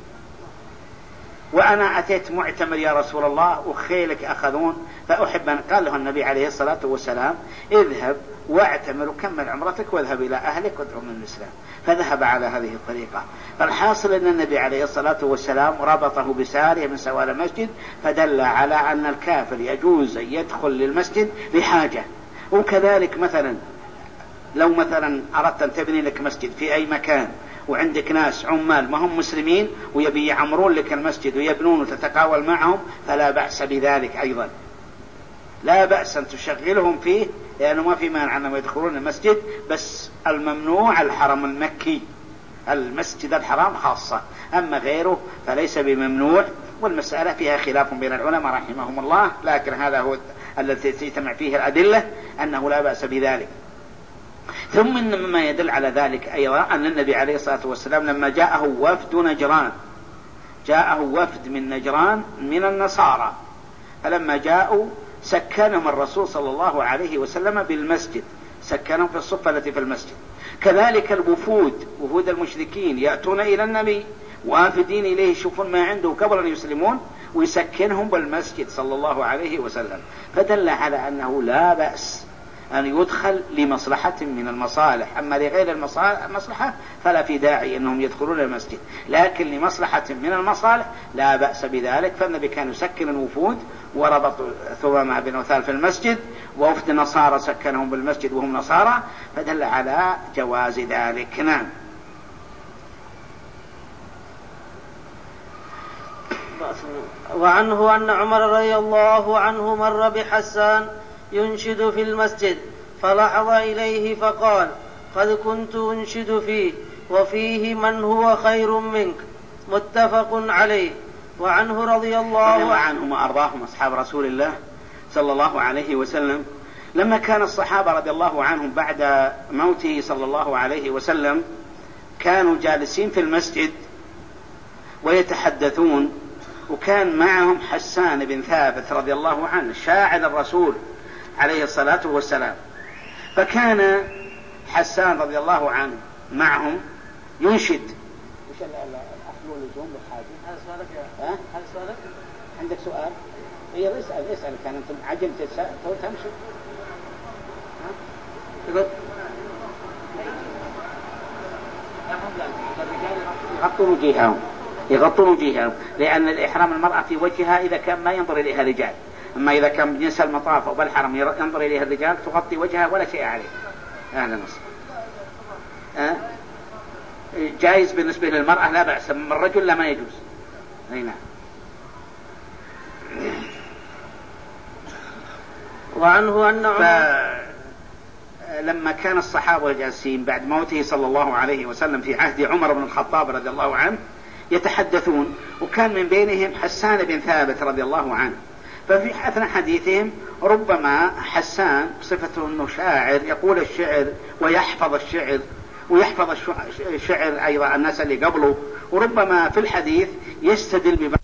[SPEAKER 2] وأنا أتيت معتمر يا رسول الله وخيلك أخذون، فأحب أن قال له النبي عليه الصلاة والسلام اذهب واعتمر وكمل عمرتك واذهب إلى أهلك وادعو من الإسلام، فذهب على هذه الطريقة. فالحاصل أن النبي عليه الصلاة والسلام ربطه بسارية من سوار المسجد، فدل على أن الكافر يجوز أن يدخل للمسجد لحاجة. وكذلك مثلا لو مثلا أردت أن تبني لك مسجد في أي مكان وعندك ناس عمال ما هم مسلمين ويبي يعمرون لك المسجد ويبنون وتتقاول معهم، فلا بأس بذلك أيضا، لا بأس أن تشغلهم فيه، لأنه ما في مانع أنهم يدخلون المسجد، بس الممنوع الحرم المكي، المسجد الحرام خاصة، أما غيره فليس بممنوع. والمسألة فيها خلاف بين العلماء رحمهم الله، لكن هذا هو الذي تجتمع فيه الأدلة أنه لا بأس بذلك. ثم إن مما يدل على ذلك أيضا أن النبي عليه الصلاة والسلام لما جاءه وفد نجران، جاءه وفد من نجران من النصارى، فلما جاءوا سكنهم الرسول صلى الله عليه وسلم بالمسجد، سكنهم في الصفة التي في المسجد. كذلك الوفود، وفود المشركين يأتون إلى النبي وافدين إليه يشوفون ما عنده قبل أن يسلمون ويسكنهم بالمسجد صلى الله عليه وسلم، فدل على أنه لا بأس أن يدخل لمصلحة من المصالح، أما لغير المصلحة فلا في داعي أنهم يدخلون المسجد، لكن لمصلحة من المصالح لا بأس بذلك. فالنبي كان يسكن الوفود وربط ثمامة بن أثال في المسجد، ووفد النصارى سكنهم بالمسجد وهم نصارى، فدل على جواز ذلك. نعم.
[SPEAKER 1] وعنه أن عمر رضي الله عنه مر بحسان ينشد في المسجد، فلحظ إليه فقال: قد كنت أنشد فيه وفيه من هو خير منك. متفق عليه. وعنه رضي الله
[SPEAKER 2] عنهم وأرضاهم أصحاب رسول الله صلى الله عليه وسلم، لما كان الصحابة رضي الله عنهم بعد موته صلى الله عليه وسلم كانوا جالسين في المسجد ويتحدثون، وكان معهم حسان بن ثابت رضي الله عنه شاعر الرسول عليه الصلاة والسلام. فكان حسان رضي الله عنه معهم ينشد. وش الأصل واللزوم بالحاجة؟
[SPEAKER 1] هذا سؤالك يا
[SPEAKER 2] ها؟
[SPEAKER 1] هذا سؤالك؟
[SPEAKER 2] عندك سؤال؟ إيه اسأل اسأل كان أنتم عجلت تمشي. يغطون وجيههم يغطون وجيههم لأن الإحرام المرأة في وجهها إذا كان ما ينظر إليها رجال، أما إذا كان بجنس المطاف أو بالحرم ينظر إليها الرجال تغطي وجهها ولا شيء عليه. أهلا وسهلا. أه؟ جائز بالنسبة للمرأة لا بأس، من الرجل لا ما يجوز. أي نعم.
[SPEAKER 1] وعنه أن
[SPEAKER 2] لما كان الصحابة جالسين بعد موته صلى الله عليه وسلم في عهد عمر بن الخطاب رضي الله عنه يتحدثون، وكان من بينهم حسان بن ثابت رضي الله عنه. ففي أثناء حديثهم ربما حسان بصفته أنه شاعر يقول الشعر ويحفظ الشعر ويحفظ الشعر أيضا الناس اللي قبله، وربما في الحديث يستدل ببعض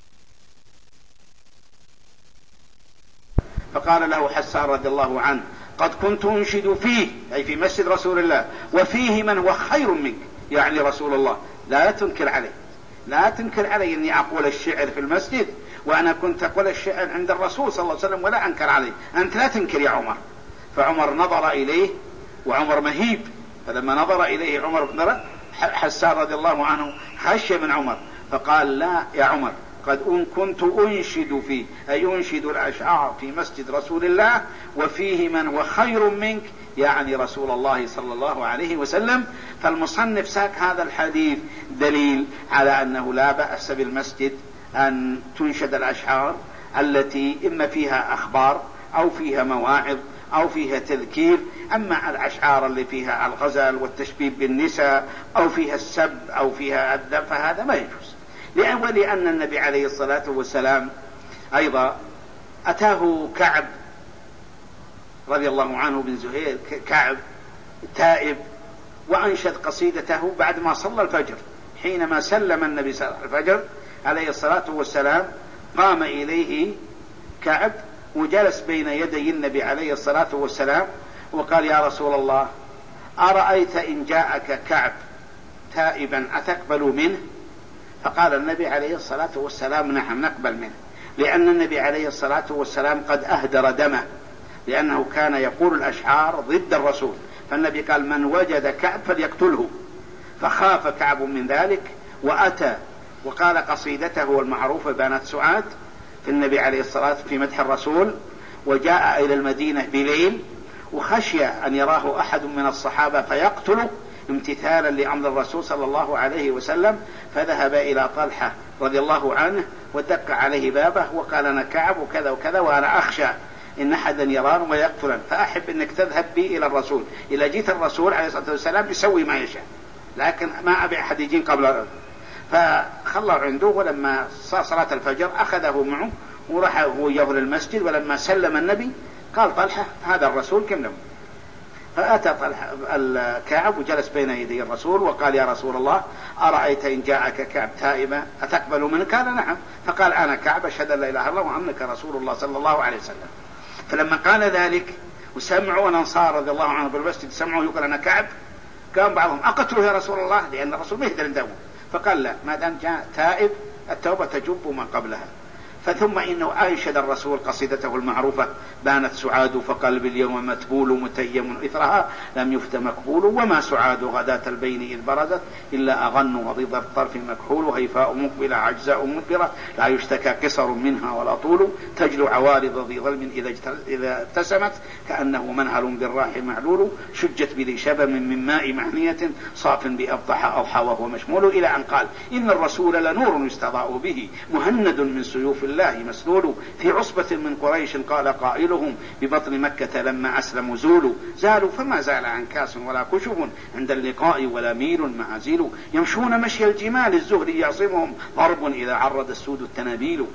[SPEAKER 2] فقال له حسان رضي الله عنه: قد كنت أنشد فيه، أي في مسجد رسول الله، وفيه من هو خير منك، يعني رسول الله. لا تنكر عليه، لا تنكر علي أني أقول الشعر في المسجد، وأنا كنت أقول الشعر عند الرسول صلى الله عليه وسلم ولا أنكر عليه. أنت لا تنكر يا عمر. فعمر نظر إليه، وعمر مهيب، فلما نظر إليه عمر بن حسان رضي الله عنه خشي من عمر، فقال: لا يا عمر، قد أن كنت أنشد فيه، أي أنشد الأشعار في مسجد رسول الله، وفيه من هو خير منك، يعني رسول الله صلى الله عليه وسلم. فالمصنف ساق هذا الحديث دليل على أنه لا بأس بالمسجد أن تنشد الأشعار التي إما فيها أخبار أو فيها مواعظ أو فيها تذكير. أما الأشعار اللي فيها الغزل والتشبيب بالنساء أو فيها السب أو فيها الذم فهذا ما يجوز. ولأن النبي عليه الصلاة والسلام أيضا أتاه كعب رضي الله عنه بن زهير، كعب تائب، وأنشد قصيدته بعد ما صلى الفجر. حينما سلم النبي صلى الفجر عليه الصلاة والسلام قام إليه كعب وجلس بين يدي النبي عليه الصلاة والسلام وقال: يا رسول الله، أرأيت إن جاءك كعب تائبا أتقبل منه؟ فقال النبي عليه الصلاة والسلام: نعم، نقبل منه، لأن النبي عليه الصلاة والسلام قد أهدر دمه، لأنه كان يقول الأشعار ضد الرسول، فالنبي قال: من وجد كعب فليقتله. فخاف كعب من ذلك وأتى وقال قصيدته المعروفة بنات سعاد في النبي عليه الصلاة والسلام في مدح الرسول، وجاء إلى المدينة بليل وخشي أن يراه أحد من الصحابة فيقتله امتثالا لأمر الرسول صلى الله عليه وسلم، فذهب إلى طلحة رضي الله عنه ودق عليه بابه وقال: أنا كعب وكذا وكذا، وأنا أخشى إن أحدا يران ويقتلا، فأحب أنك تذهب بي إلى الرسول. إذا جيت الرسول عليه الصلاة والسلام يسوي ما يشاء، لكن ما أبي أحد يجين قبل. فخلوا عنده، ولما صار صلاة الفجر أخذه معه وراح هو ياه للمسجد. ولما سلم النبي قال طلحة: هذا الرسول كم له؟ فأتى طلحة الكعب وجلس بين يدي الرسول وقال: يا رسول الله، أرأيت إن جاءك كعب تائبا أتقبل منه؟ قال: نعم. فقال: أنا كعب أشهد أن لا إله إلا الله وأنك رسول الله صلى الله عليه وسلم. فلما قال ذلك وسمعوا الأنصار رضي الله عنهم بالمسجد سمعوا يقول: أنا كعب، قام بعضهم: أقتله يا رسول الله، لأن الرسول ما يقدر يداوم. فقال: لا، ما دام جاء تائب التوبة تجب ما قبلها. فثم إنه أنشد الرسول قصيدته المعروفة بانت سعاد فقلب اليوم متبول متيم إثرها لم يفت مقبول، وما سعاد غداة البين إذ برزت إلا أغن وضيض الطرف مكحول، هيفاء مقبلة عجزاء مدبرة لا يشتكى قصر منها ولا طول، تجلو عوارض ذي ظلم إذا ابتسمت كأنه منهل بالراح معلول، شجت بذي شبم من ماء محنية صاف بأبطح أضحى وهو مشمول، إلى أن قال: إن الرسول لنور يستضاء به مهند من سيوف الله مسلول، في عصبة من قريش قال قائلهم ببطن مكة لما أسلموا زولوا زالوا، فما زال عنكاس ولا كشف عند اللقاء ولا ميل معزيل، يمشون مشي الجمال الزهري يعصمهم ضرب إذا عرض السود التنابيل.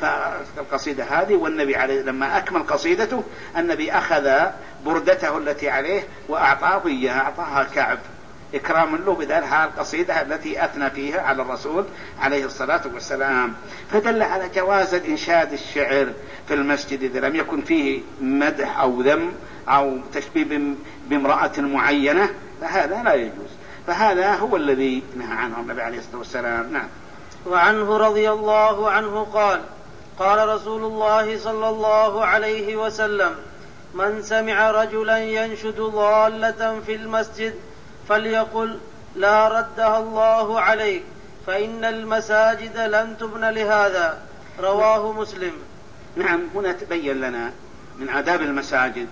[SPEAKER 2] فالقصيدة هذه، والنبي عليه لما أكمل قصيدته النبي أخذ بردته التي عليه وأعطاه إياها، أعطاها كعب إكراما له بدلها القصيدة التي أثنى فيها على الرسول عليه الصلاة والسلام. فدل على جواز الإنشاد الشعر في المسجد إذا لم يكن فيه مدح أو ذم أو تشبيه بامرأة معينة، فهذا لا يجوز. فهذا هو الذي نهى عنه النبي عليه الصلاة والسلام. نعم.
[SPEAKER 1] وعنه رضي الله عنه قال: قال رسول الله صلى الله عليه وسلم: من سمع رجلا ينشد ضالة في المسجد فليقل: لا ردها الله عليك، فإن المساجد لم تبن لهذا. رواه مسلم.
[SPEAKER 2] نعم. هنا تبين لنا من آداب المساجد،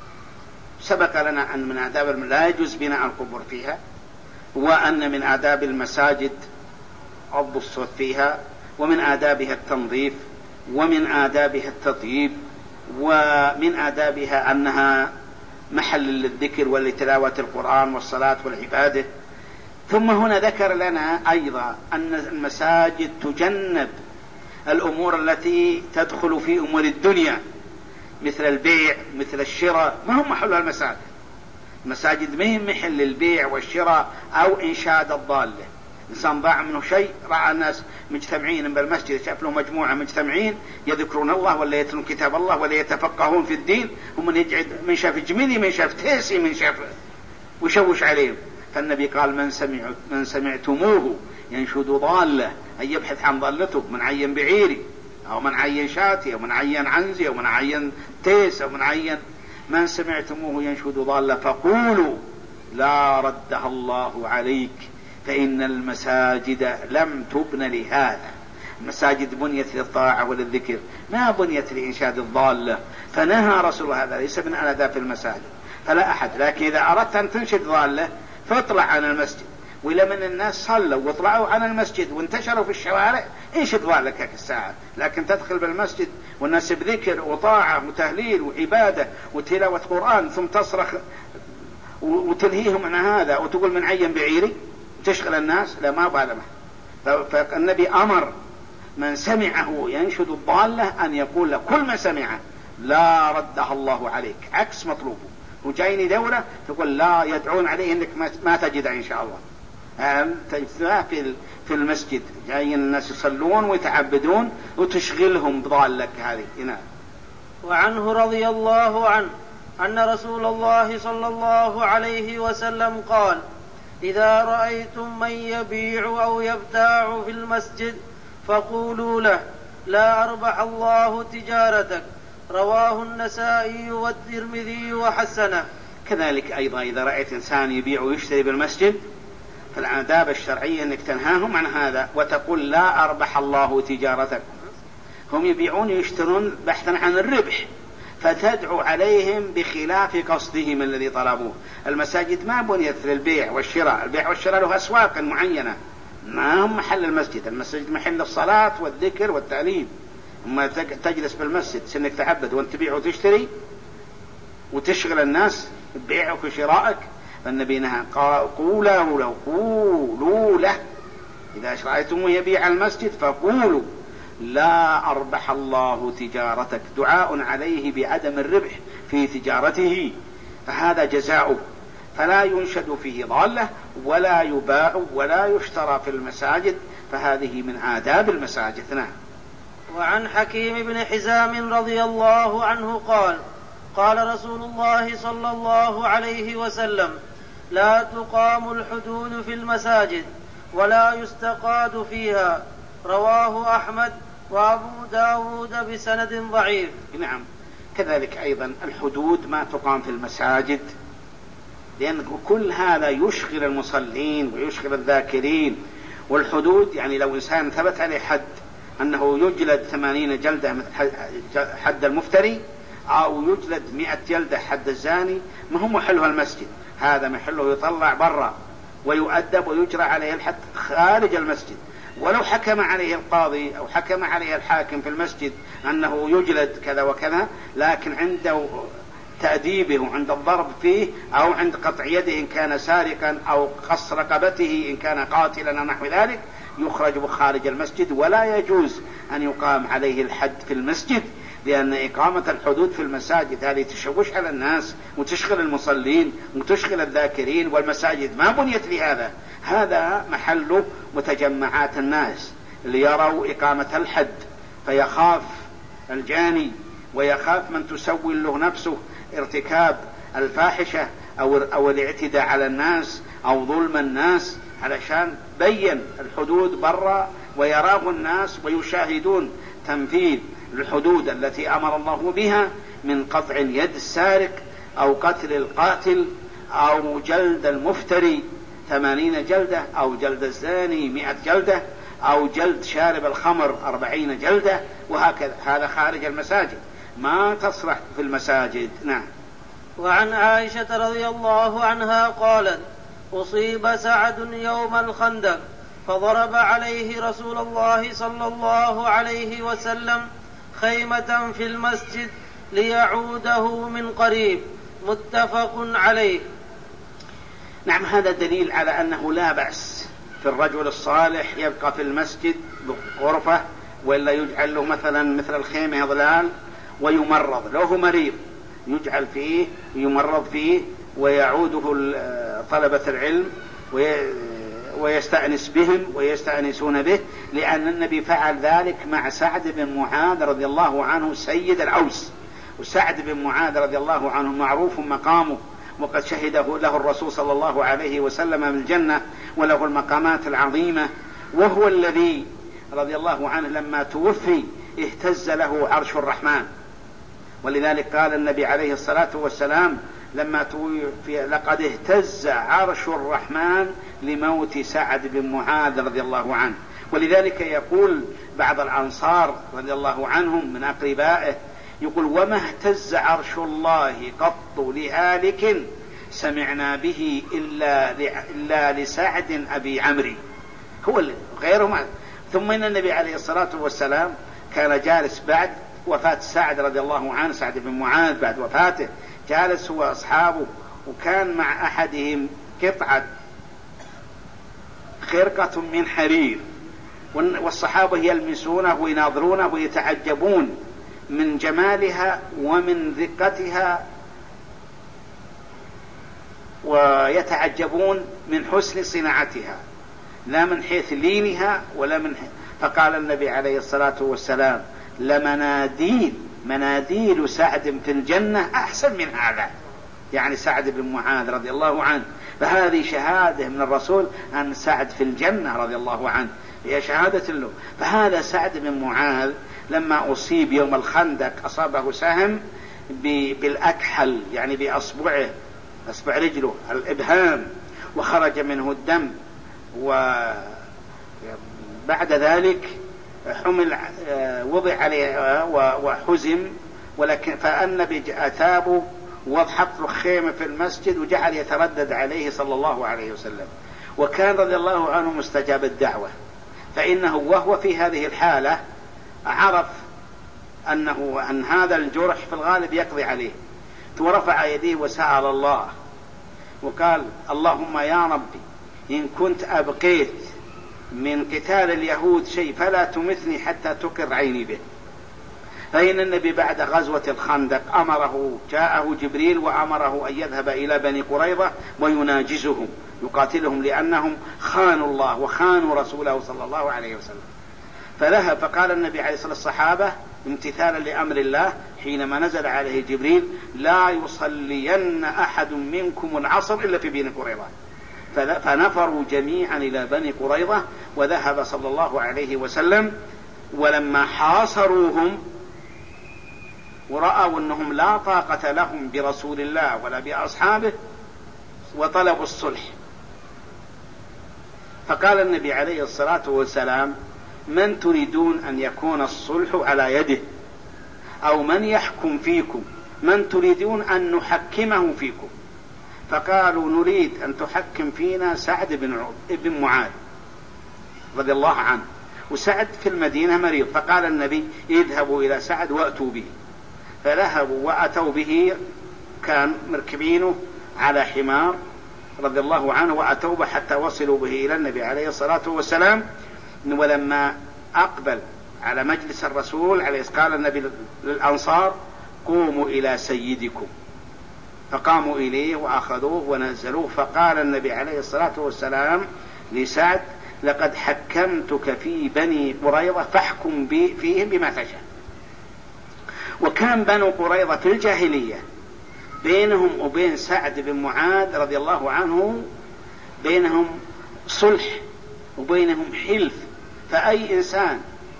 [SPEAKER 2] سبق لنا أن من آداب لا يجوز بناء القبور فيها، وأن من آداب المساجد غض الصوت فيها، ومن آدابها التنظيف، ومن آدابها التطييب، ومن آدابها أنها محل للذكر ولتلاوة القرآن والصلاة والعبادة. ثم هنا ذكر لنا أيضا أن المساجد تجنب الأمور التي تدخل في أمور الدنيا مثل البيع مثل الشراء، ما هم محلها المساجد. المساجد ما هي محل البيع والشراء أو إنشاد الضالة، إنسان ضاع منه شيء، رأى الناس مجتمعين بالمسجد، شاف له مجموعة مجتمعين يذكرون الله ولا يتلون كتاب الله ولا يتفقهون في الدين، هم من يجعد من شاف جميلي من شاف تيسي من شاف وشوش عليهم. فالنبي قال من, سمع من سمعتموه ينشد ضالة، أي يبحث عن ضالته، من عين بعيري أو من عين شاتي أو من عين عنزي أو من عين تيس أو من عين، من سمعتموه ينشد ضالة فقولوا لا ردها الله عليك فإن المساجد لم تبن لهذا. المساجد بنيت للطاعة وللذكر، ما بنيت لإنشاد الضالة. فنهى رسول الله هذا، ليس من الأداب في المساجد، فلا أحد. لكن إذا أردت أن تنشد ضالة فاطلع عن المسجد، وإلى من الناس صلوا واطلعوا عن المسجد وانتشروا في الشوارع انشد ضالك هيك الساعة. لكن تدخل بالمسجد والناس بذكر وطاعة وتهليل وعبادة وتلاوة قرآن ثم تصرخ وتلهيهم عن هذا وتقول من عين بعيري تشغل الناس، لا ما بالمه. فالنبي أمر من سمعه ينشد الضالة أن يقول لكل من سمعه لا ردها الله عليك، عكس مطلوبه. وجايني دولة تقول لا يدعون عليه انك ما تجد ان شاء الله. في في المسجد جايين الناس يصلون ويتعبدون وتشغلهم بضالك هذه. نعم.
[SPEAKER 1] وعنه رضي الله عنه أن رسول الله صلى الله عليه وسلم قال إذا رأيتم من يبيع أو يبتاع في المسجد فقولوا له لا أربح الله تجارتك. رواه النسائي والترمذي وحسنه.
[SPEAKER 2] كذلك أيضا إذا رأيت إنسان يبيع ويشتري بالمسجد فالآداب الشرعية أنك تنهاهم عن هذا وتقول لا أربح الله تجارتك. هم يبيعون ويشترون بحثا عن الربح، فتدعو عليهم بخلاف قصدهم الذي طلبوه. المساجد ما بنيت للبيع والشراء، البيع والشراء له أسواق معينة، ما هم محل المسجد. المسجد محل الصلاة والذكر والتعليم. أما تجلس بالمسجد سنك تعبد وانت تبيع وتشتري وتشغل الناس ببيعك وشرائك، فالنبي نهى قولوا له قولوا له إذا رأيتموه يبيع المسجد فقولوا لا أربح الله تجارتك، دعاء عليه بعدم الربح في تجارته، فهذا جزاؤه. فلا ينشد فيه ضالة ولا يباع ولا يشترى في المساجد، فهذه من آداب المساجد. نعم.
[SPEAKER 1] وعن حكيم بن حزام رضي الله عنه قال قال رسول الله صلى الله عليه وسلم لا تقام الحدود في المساجد ولا يستقاد فيها. رواه أحمد وأبو داود بسند ضعيف.
[SPEAKER 2] نعم. كذلك أيضا الحدود ما تقام في المساجد، لأن كل هذا يشغل المصلين ويشغل الذاكرين. والحدود يعني لو إنسان ثبت عليه حد أنه يجلد ثمانين جلدة حد المفتري أو يجلد مئة جلدة حد الزاني، ما هو محله المسجد، هذا محله يطلع برا ويؤدب ويجرى عليه الحد خارج المسجد. ولو حكم عليه القاضي أو حكم عليه الحاكم في المسجد أنه يجلد كذا وكذا، لكن عنده تأديبه وعند الضرب فيه أو عند قطع يده إن كان سارقا أو قص رقبته إن كان قاتلا أو نحو ذلك، يخرج خارج المسجد ولا يجوز أن يقام عليه الحد في المسجد، لأن إقامة الحدود في المساجد هذه تشوش على الناس وتشغل المصلين وتشغل الذاكرين، والمساجد ما بنيت لهذا. هذا محل متجمعات الناس اللي يروا إقامة الحد، فيخاف الجاني ويخاف من تسول له نفسه ارتكاب الفاحشة أو, أو الاعتداء على الناس أو ظلم الناس، علشان بين الحدود برا ويراه الناس ويشاهدون تنفيذ الحدود التي أمر الله بها من قطع يد السارق أو قتل القاتل أو جلد المفتري ثمانين جلدة أو جلد الزاني مئة جلدة أو جلد شارب الخمر أربعين جلدة، وهكذا. هذا خارج المساجد، ما تصلح في المساجد. نعم.
[SPEAKER 1] وعن عائشة رضي الله عنها قالت أصيب سعد يوم الخندق فضرب عليه رسول الله صلى الله عليه وسلم خيمة في المسجد ليعوده من قريب. متفق عليه.
[SPEAKER 2] نعم. هذا دليل على أنه لا بأس في الرجل الصالح يبقى في المسجد بغرفة، ولا يجعل له مثلا مثل الخيمة ظلال ويمرض، لو هو مريض يجعل فيه يمرض فيه ويعوده طلبة العلم ويستأنس بهم ويستأنسون به، لأن النبي فعل ذلك مع سعد بن معاذ رضي الله عنه سيد الأوس. وسعد بن معاذ رضي الله عنه معروف مقامه، وقد شهده له الرسول صلى الله عليه وسلم من الجنة، وله المقامات العظيمة، وهو الذي رضي الله عنه لما توفي اهتز له عرش الرحمن. ولذلك قال النبي عليه الصلاة والسلام لما توفي: لقد اهتز عرش الرحمن لموت سعد بن معاذ رضي الله عنه. ولذلك يقول بعض الأنصار رضي الله عنهم من أقربائه، يقول: وما اهتز عرش الله قط لهالك سمعنا به إلا, إلا لسعد أبي عمري، هو غيره ما. ثم إن النبي عليه الصلاة والسلام كان جالس بعد وفاة سعد رضي الله عنه، سعد بن معاذ بعد وفاته جالس هو أصحابه، وكان مع أحدهم قطعة خرقة من حرير، والصحابة يلمسونه ويناظرونه ويتعجبون من جمالها ومن رقتها، ويتعجبون من حسن صناعتها، لا من حيث لينها ولا من حيث. فقال النبي عليه الصلاة والسلام: لمناديل مناديل سعد في الجنة أحسن من هذا، يعني سعد بن معاذ رضي الله عنه. فهذه شهادة من الرسول أن سعد في الجنة رضي الله عنه، هي شهادة له. فهذا سعد بن معاذ لما أصيب يوم الخندق أصابه سهم بالأكحل، يعني بأصبعه، أصبع رجله الإبهام، وخرج منه الدم. وبعد ذلك حمل وضع عليه وحزم، ولكن فالنبي أثابه وضحط له خيمة في المسجد وجعل يتردد عليه صلى الله عليه وسلم. وكان رضي الله عنه مستجاب الدعوة، فإنه وهو في هذه الحالة عرف أنه أن هذا الجرح في الغالب يقضي عليه، ورفع يديه وسأل الله وقال: اللهم يا ربي إن كنت أبقيت من قتال اليهود شيء فلا تمثني حتى تقر عيني به. فإن النبي بعد غزوة الخندق أمره، جاءه جبريل وأمره أن يذهب إلى بني قريظة ويناجزهم يقاتلهم، لأنهم خانوا الله وخانوا رسوله صلى الله عليه وسلم. فذهب، فقال النبي عليه الصلاة والسلام الصحابة امتثالا لأمر الله حينما نزل عليه جبريل: لا يصلين أحد منكم العصر إلا في بني قريظة. فنفروا جميعا إلى بني قريظة، وذهب صلى الله عليه وسلم، ولما حاصروهم ورأوا أنهم لا طاقة لهم برسول الله ولا بأصحابه، وطلبوا الصلح. فقال النبي عليه الصلاة والسلام: من تريدون أن يكون الصلح على يده، أو من يحكم فيكم؟ من تريدون أن نحكمه فيكم؟ فقالوا: نريد أن تحكم فينا سعد بن معاذ رضي الله عنه. وسعد في المدينة مريض، فقال النبي: اذهبوا إلى سعد وأتوا به. فذهبوا وأتوا به، كان مركبينه على حمار رضي الله عنه، وأتوا به حتى وصلوا به إلى النبي عليه الصلاة والسلام. ولما أقبل على مجلس الرسول عليه قال النبي للأنصار: قوموا إلى سيدكم. فقاموا إليه وأخذوه ونزلوه. فقال النبي عليه الصلاة والسلام لسعد: لقد حكمتك في بني قريظة فاحكم بي فيهم بما تشاء. وكان بنو قريظة في الجاهلية بينهم وبين سعد بن معاذ رضي الله عنه بينهم صلح وبينهم حلف، فأي إنسان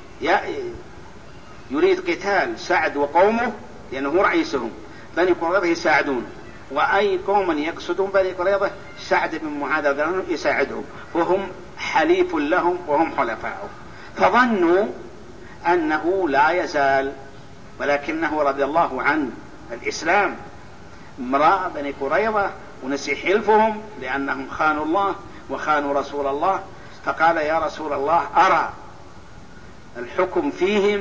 [SPEAKER 2] يريد قتال سعد وقومه لأنه هو رئيسهم، بني قريظة يساعدون، وأي قوم يقصدون بني قريظة سعد بن معاذ رضي الله عنه يساعدهم، وهم حليف لهم وهم حلفاء. فظنوا أنه لا يزال، ولكنه رضي الله عنه الإسلام امرأ بني قريظة ونسي حلفهم لأنهم خانوا الله وخانوا رسول الله. فقال: يا رسول الله، أرى الحكم فيهم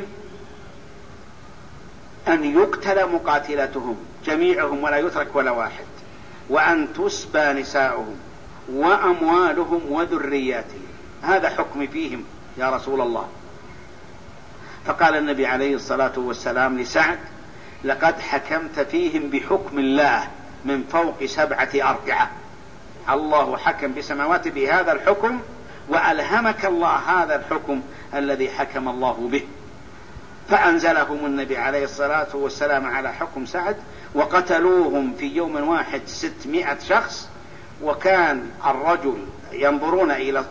[SPEAKER 2] أن يقتل مقاتلتهم جميعهم ولا يترك ولا واحد، وأن تسبى نساؤهم وأموالهم وذرياتهم، هذا حكم فيهم يا رسول الله. فقال النبي عليه الصلاة والسلام لسعد: لقد حكمت فيهم بحكم الله من فوق سبعة أربعة. الله حكم بسماواته بهذا الحكم، وألهمك الله هذا الحكم الذي حكم الله به. فأنزلهم النبي عليه الصلاة والسلام على حكم سعد، وقتلوهم في يوم واحد ستمائة شخص. وكان الرجل ينظرون إلى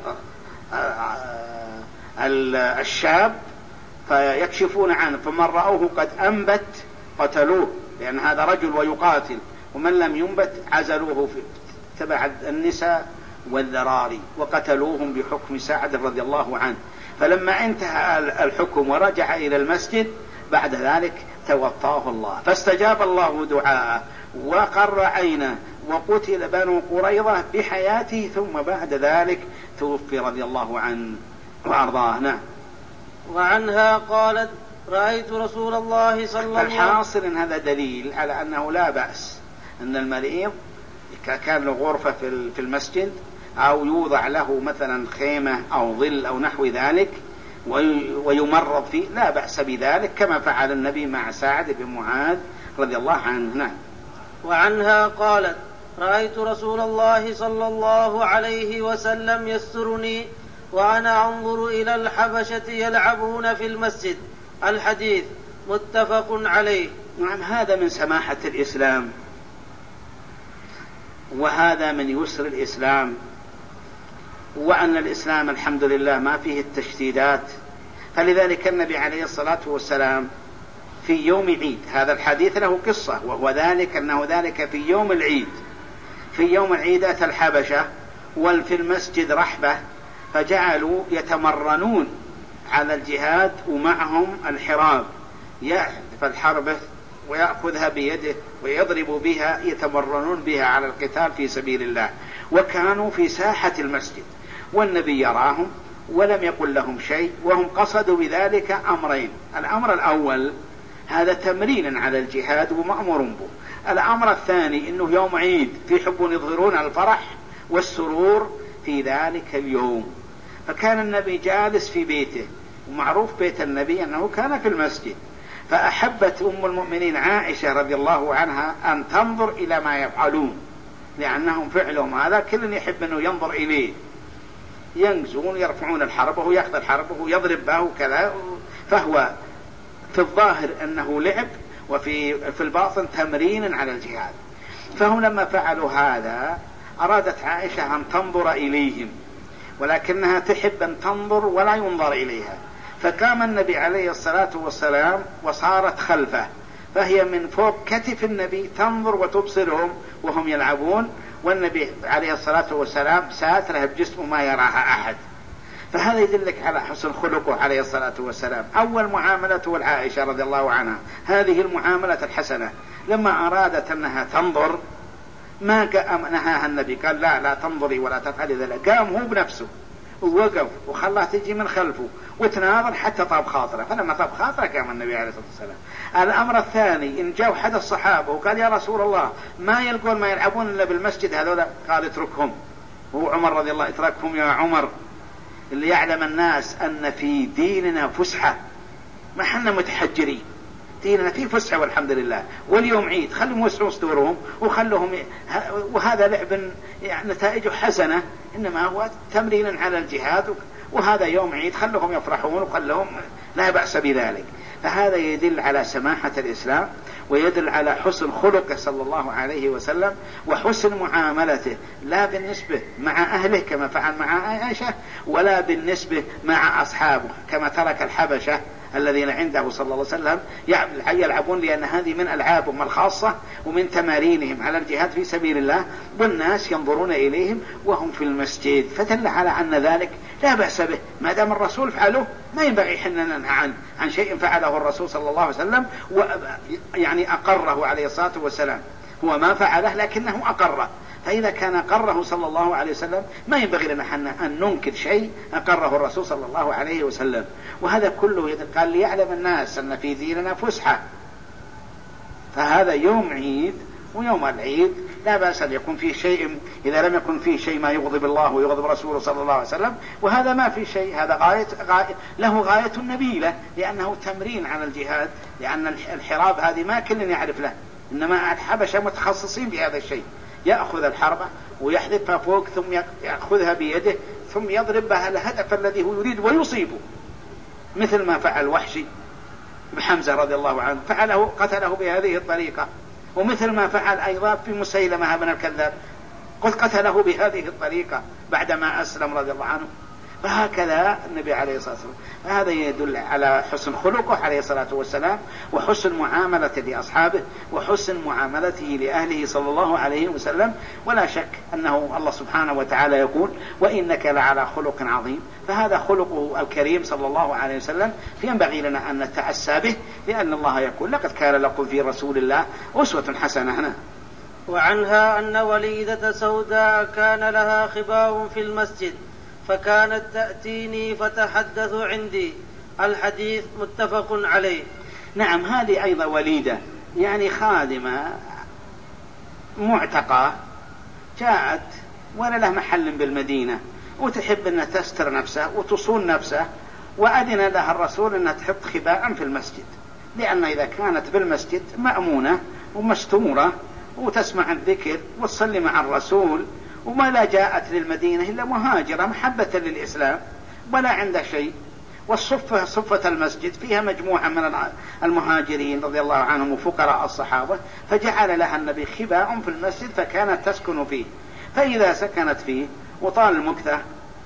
[SPEAKER 2] الشاب فيكشفون عنه، فمن رأوه قد أنبت قتلوه، لأن هذا رجل ويقاتل، ومن لم ينبت عزلوه في تبع النساء والذراري، وقتلوهم بحكم سعد رضي الله عنه. فلما انتهى الحكم ورجع إلى المسجد بعد ذلك توفاه الله، فاستجاب الله دعاءه وقر عينه، وقتل بنو قريظة بحياته، ثم بعد ذلك توفي رضي الله عنه وأرضاه. نعم.
[SPEAKER 1] وعنها قالت: رأيت رسول الله صلى الله عليه وسلم.
[SPEAKER 2] الحاصل إن هذا دليل على أنه لا بأس أن المريض كان له غرفة في المسجد، أو يوضع له مثلا خيمة أو ظل أو نحو ذلك ويمرض فيه، لا بأس بذلك، كما فعل النبي مع سعد بن معاذ رضي الله عنه. نعم.
[SPEAKER 1] وعنها قالت: رأيت رسول الله صلى الله عليه وسلم يسترني وأنا أنظر إلى الحبشة يلعبون في المسجد. الحديث متفق عليه.
[SPEAKER 2] نعم. هذا من سماحة الإسلام، وهذا من يسر الإسلام، وأن الإسلام الحمد لله ما فيه التشديدات. فلذلك النبي عليه الصلاة والسلام في يوم عيد، هذا الحديث له قصة، وهو ذلك أنه ذلك في يوم العيد، في يوم العيد أتى الحبشة وفي المسجد رحبة، فجعلوا يتمرنون على الجهاد، ومعهم الحراب، يأخذ الحربة ويأخذها بيده ويضرب بها، يتمرنون بها على القتال في سبيل الله. وكانوا في ساحة المسجد، والنبي يراهم ولم يقل لهم شيء، وهم قصدوا بذلك أمرين: الأمر الأول هذا تمرين على الجهاد ومأمور به، الأمر الثاني أنه يوم عيد، في يحبون يظهرون الفرح والسرور في ذلك اليوم. فكان النبي جالس في بيته، ومعروف بيت النبي أنه كان في المسجد، فأحبت أم المؤمنين عائشة رضي الله عنها أن تنظر إلى ما يفعلون، لأنهم فعلهم هذا كل يحب أنه ينظر إليه، ينزون يرفعون الحرب وهو يأخذ الحرب وهو يضرب به كذا، فهو في الظاهر أنه لعب، وفي في الباطن تمرين على الجهاد. فهم لما فعلوا هذا أرادت عائشة أن تنظر إليهم، ولكنها تحب أن تنظر ولا ينظر إليها، فقام النبي عليه الصلاة والسلام وصارت خلفه، فهي من فوق كتف النبي تنظر وتبصرهم وهم يلعبون، والنبي عليه الصلاة والسلام ساتره بجسمه ما يراها أحد. فهذا يدلك على حسن خلقه عليه الصلاة والسلام. أول معاملته العائشة رضي الله عنها هذه المعاملة الحسنة، لما أرادت أنها تنظر ما نهاها النبي، قال لا لا تنظري ولا تفعلي ذلك، قام هو بنفسه ووقف وخلاها تجي من خلفه وتناظر حتى طاب خاطره، فلما طاب خاطره قام النبي عليه الصلاة والسلام. الأمر الثاني إن جاء أحد الصحابة وقال يا رسول الله ما يلقون ما يلعبون إلا بالمسجد هذولا، قال اتركهم، هو عمر رضي الله اتركهم يا عمر، اللي يعلم الناس أن في ديننا فسحة، ما حنا متحجرين، ديننا فيه فسحة والحمد لله، واليوم عيد خلهم يوسعوا صدورهم وخلهم ي... وهذا لعب يعني نتائجه حسنة، إنما هو تمرين على الجهاد، وهذا يوم عيد خلهم يفرحون وخلهم لا بأس بذلك. فهذا يدل على سماحة الإسلام، ويدل على حسن خلقه صلى الله عليه وسلم، وحسن معاملته، لا بالنسبة مع أهله كما فعل مع عائشة، ولا بالنسبة مع أصحابه كما ترك الحبشة الذين عنده صلى الله عليه وسلم يلعبون، لأن هذه من ألعابهم الخاصة ومن تمارينهم على الجهاد في سبيل الله، والناس ينظرون إليهم وهم في المسجد، فدل على أن ذلك لا بأس به، ما دام الرسول فعله ما ينبغي حنا ننهى عن عن شيء فعله الرسول صلى الله عليه وسلم، ويعني أقره عليه الصلاة والسلام، هو ما فعله لكنه أقره، فإذا كان أقره صلى الله عليه وسلم ما ينبغي لنا حنا أن ننكر شيء أقره الرسول صلى الله عليه وسلم. وهذا كله قال ليعلم الناس أن في ديننا فسحة، فهذا يوم عيد، ويوم العيد لا بأس أن يكون فيه شيء، إذا لم يكن فيه شيء ما يغضب الله ويغضب رسوله صلى الله عليه وسلم، وهذا ما في شيء، هذا غاية, غاية له غاية نبيلة، لأنه تمرين على الجهاد، لأن الحراب هذه ما كل يعرف له، إنما الحبشة متخصصين بهذا الشيء، يأخذ الحربة ويحذفها فوق ثم يأخذها بيده ثم يضرب بها الهدف الذي هو يريد ويصيبه، مثل ما فعل وحشي بحمزة رضي الله عنه، فعله قتله بهذه الطريقة، ومثل ما فعل أيضا في مسيلمة بن الكذاب قد قتله بهذه الطريقة بعدما أسلم رضي الله عنه. فهكذا النبي عليه الصلاة والسلام، هذا يدل على حسن خلقه عليه الصلاة والسلام، وحسن معاملته لأصحابه، وحسن معاملته لأهله صلى الله عليه وسلم. ولا شك أنه الله سبحانه وتعالى يقول وإنك لعلى خلق عظيم، فهذا خلقه الكريم صلى الله عليه وسلم، فينبغي لنا أن نتأسى به، لأن الله يقول لقد كان لكم في رسول الله أسوة حسنة. هنا
[SPEAKER 1] وعنها أن وليدة سوداء كان لها خباء في المسجد فكانت تأتيني فتحدث عندي. الحديث متفق عليه.
[SPEAKER 2] نعم، هذه أيضا وليدة يعني خادمة معتقة جاءت ولا له محل بالمدينة وتحب أن تستر نفسها وتصون نفسها، وأذن لها الرسول أن تحط خباء في المسجد، لأن إذا كانت بالمسجد مأمونة ومستورة وتسمع الذكر وتصلي مع الرسول، وما لا جاءت للمدينة إلا مهاجرة محبة للإسلام ولا عندها شيء، والصفة صفة المسجد فيها مجموعة من المهاجرين رضي الله عنهم وفقراء الصحابة، فجعل لها النبي خباء في المسجد فكانت تسكن فيه. فإذا سكنت فيه وطال المكثة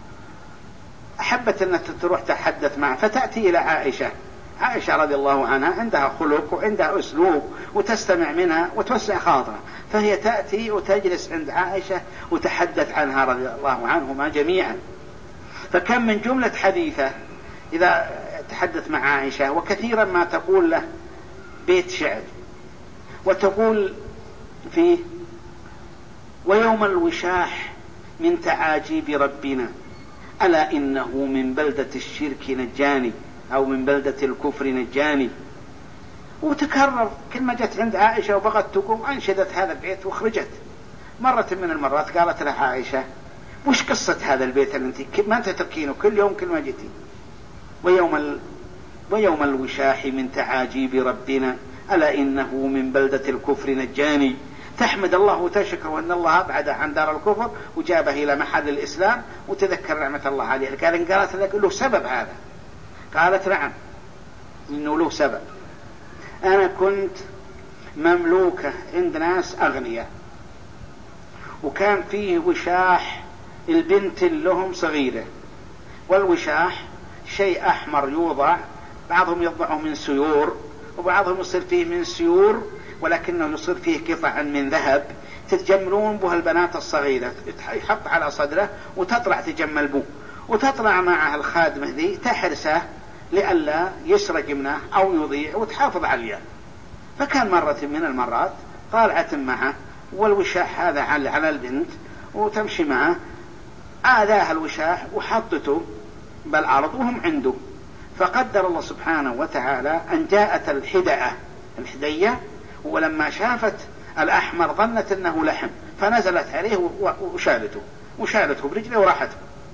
[SPEAKER 2] أحبت أن تروح تحدث معه، فتأتي إلى عائشة. عائشة رضي الله عنها عندها خلق وعندها أسلوب وتستمع منها وتوسع خاطرها، فهي تأتي وتجلس عند عائشة وتحدث عنها رضي الله عنهما جميعا. فكم من جملة حديثة إذا تحدث مع عائشة، وكثيرا ما تقول له بيت شعر وتقول فيه ويوم الوشاح من تعاجيب ربنا ألا إنه من بلدة الشرك نجاني أو من بلدة الكفر نجاني. وتكرر كل ما جت عند عائشة وبغت تقوم أنشدت هذا البيت وخرجت. مرة من المرات قالت لها عائشة وش قصة هذا البيت اللي انت ما انت تركينه كل يوم كل ما جيتي؟ ويوم, ال... ويوم الوشاح من تعاجيب ربنا ألا إنه من بلدة الكفر نجاني. تحمد الله وتشكر أن الله أبعد عن دار الكفر وجابه إلى محل الإسلام وتذكر نعمة الله عليه. قال قالت لك له سبب هذا؟ قالت نعم إنه له سبب. أنا كنت مملوكة عند ناس أغنياء، وكان فيه وشاح البنت لهم صغيرة، والوشاح شيء أحمر يوضع، بعضهم يضعه من سيور وبعضهم يصير فيه من سيور ولكنه يصير فيه قطع من ذهب تتجملون به البنات الصغيرة، يحط على صدره وتطلع تجمل به، وتطلع معها الخادمة ذي تحرسه لئلا يسرق منه أو يضيع وتحافظ عليه. فكان مرة من المرات طالعت معه والوشاح هذا على البنت وتمشي معه، آذاها الوشاح وحطته بالأرض وهم عنده. فقدر الله سبحانه وتعالى أن جاءت الحدأة الحدية، ولما شافت الأحمر ظنت أنه لحم فنزلت عليه وشالته وشالته برجله وراحته.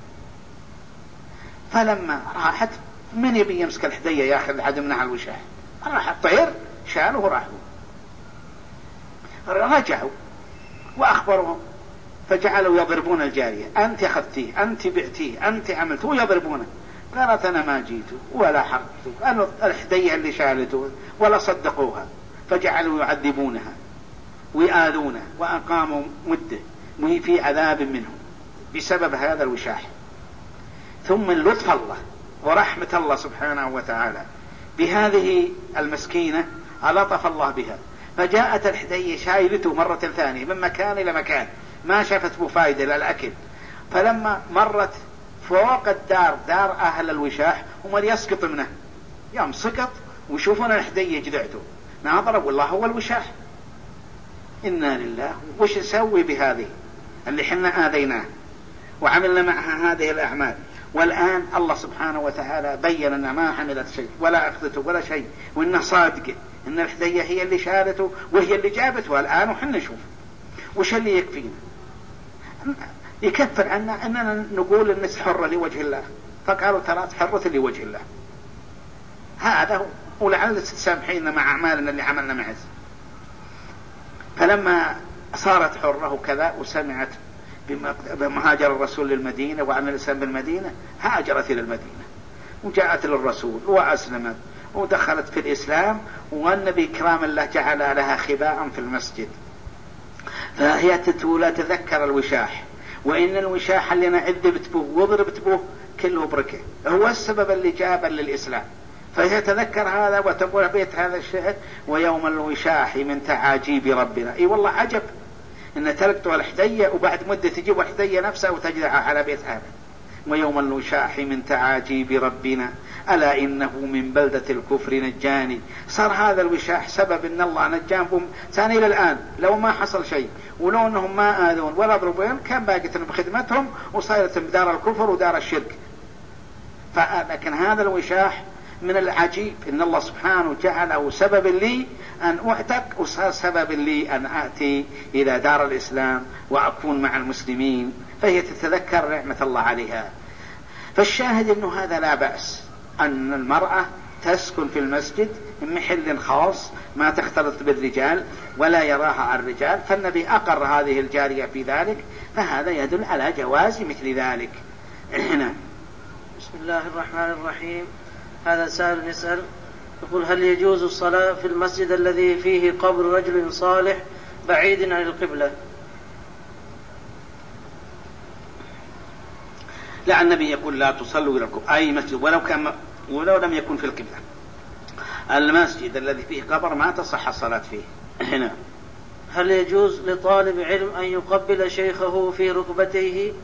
[SPEAKER 2] فلما راحت من يبي يمسك الحدية ياخذ عدمنا الوشاح؟ راح الطير شاله وراحوا. رجعوا وأخبرهم فجعلوا يضربون الجارية، أنت أخذتيه، أنت بعتيه، أنت عملته، ويضربونه. قالت أنا ما جيته ولا حرقته، أنا الحدية اللي شالته، ولا صدقوها. فجعلوا يعذبونها ويآذونه وأقاموا مدة وهي في عذاب منهم بسبب هذا الوشاح. ثم لطف الله ورحمة الله سبحانه وتعالى بهذه المسكينة لطف الله بها، فجاءت الحدية شايلته مرة ثانية من مكان إلى مكان، ما شافت بفايدة للأكل. فلما مرت فوق الدار دار أهل الوشاح ومن يسقط منه، يوم سقط ويشوفون الحدية جذعته ناظرة والله هو الوشاح. إنا لله، وش نسوي بهذه اللي حنا آذيناه وعملنا معها هذه الأعمال؟ والآن الله سبحانه وتعالى بيّن أنها ما حملت شيء ولا أخذته ولا شيء، وإنها صادقة، إن الحدية هي اللي شالته وهي اللي جابته الآن، وحنا نشوف وش اللي يكفينا. يكفر عنا أننا نقول الناس حرة لوجه الله، فقالوا ترى حرة لوجه الله. هذا هو، ولعل تسامحينا مع أعمالنا اللي عملنا معه. فلما صارت حرة وكذا، وسمعت بمهاجر الرسول للمدينة وعن الإسلام بالمدينة، هاجرت إلى المدينة وجاءت للرسول وأسلمت ودخلت في الإسلام، والنبي كرام الله جعل لها خباء في المسجد، فهي لا تذكر الوشاح، وإن الوشاح اللي أنا عذبت به وضربت به كله بركة هو السبب اللي جاب للإسلام، فهي تذكر هذا وتقول بيت هذا الشهد ويوم الوشاح من تعاجيب ربنا. اي والله عجب ان تركته الحدية وبعد مدة تجيب الحدية نفسها وتجدعها على بيت هذا. ويوم الوشاح من تعاجيب ربنا ألا إنه من بلدة الكفر نجاني. صار هذا الوشاح سبب ان الله نجاهم ثاني الى الآن، لو ما حصل شيء ولو انهم ما آذون ولا ضربون كان باقت بخدمتهم وصارت بدار الكفر ودار الشرك. لكن هذا الوشاح من العجيب ان الله سبحانه جعله سبب لي ان اعتق، وصار سبب لي ان اتي الى دار الاسلام واكون مع المسلمين، فهي تتذكر نعمة الله عليها. فالشاهد انه هذا لا بأس ان المرأة تسكن في المسجد من محل خاص ما تختلط بالرجال ولا يراها الرجال، فالنبي اقر هذه الجارية في ذلك، فهذا يدل على جواز مثل ذلك. هنا
[SPEAKER 1] بسم الله الرحمن الرحيم. هذا سائل يسأل يقول: هل يجوز الصلاة في المسجد الذي فيه قبر رجل صالح بعيد عن القبلة؟
[SPEAKER 2] لا، النبي يقول لا تصلوا إلى القبر، أي مسجد ولو كان ولو لم يكن في القبلة. المسجد الذي فيه قبر ما تصح الصلاة فيه. هنا
[SPEAKER 1] هل يجوز لطالب علم أن يقبل شيخه في ركبتيه؟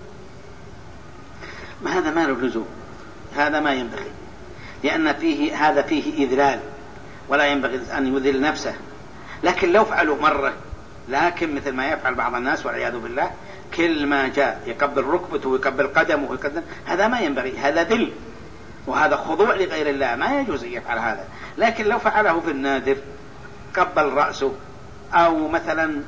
[SPEAKER 2] ما هذا ما له لزوم، هذا ما ينبغي، لأن فيه هذا فيه إذلال ولا ينبغي أن يذل نفسه. لكن لو فعلوا مرة، لكن مثل ما يفعل بعض الناس والعياذ بالله كل ما جاء يقبل ركبته ويقبل قدمه ويقبل، هذا ما ينبغي، هذا ذل وهذا خضوع لغير الله، ما يجوز أن يفعل هذا. لكن لو فعله في النادر قبل رأسه أو مثلا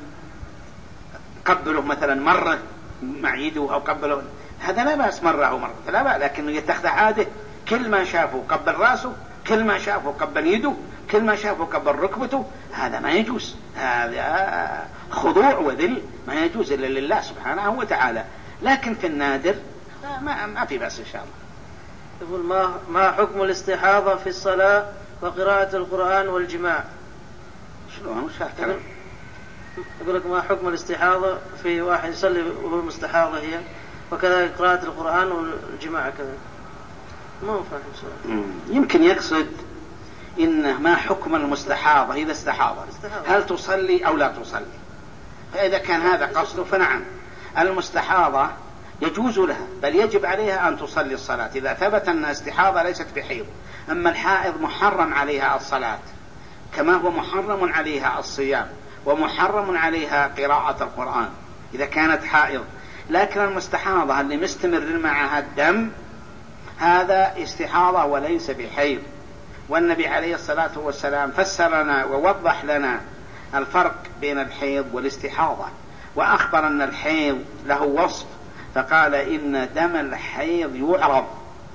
[SPEAKER 2] قبله مثلا مرة مع يده أو قبله، هذا لا بأس مرة أو مرة لا بأس، لكنه يتخذ عادة كل ما شافه قبل رأسه، كل ما شافه قبل يده، كل ما شافه قبل ركبته، هذا ما يجوز، هذا خضوع وذل ما يجوز إلا لله سبحانه وتعالى. لكن في النادر ما, ما في بأس إن شاء الله.
[SPEAKER 1] يقول: ما, ما حكم الاستحاضة في الصلاة وقراءة القرآن والجماع؟
[SPEAKER 2] شلون مش فاهم؟
[SPEAKER 1] يقول لك: ما حكم الاستحاضة في واحد يصلي وهو مستحاضة هي، وكذلك قراءة القرآن والجماع كذا؟ ما فاهم سؤال.
[SPEAKER 2] يمكن يقصد إنه ما حكم المستحاضة إذا استحاضت، هل تصلي أو لا تصلي؟ فإذا كان هذا قصده فنعم، المستحاضة يجوز لها بل يجب عليها أن تصلي الصلاة إذا ثبت أن استحاضة ليست بحيض. أما الحائض محرم عليها الصلاة كما هو محرم عليها الصيام ومحرم عليها قراءة القرآن إذا كانت حائض. لكن المستحاضة اللي مستمر معها الدم هذا استحاضة وليس بحيض. والنبي عليه الصلاة والسلام فسر لنا ووضح لنا الفرق بين الحيض والاستحاضة، وأخبر أن الحيض له وصف، فقال: إن دم الحيض يعرض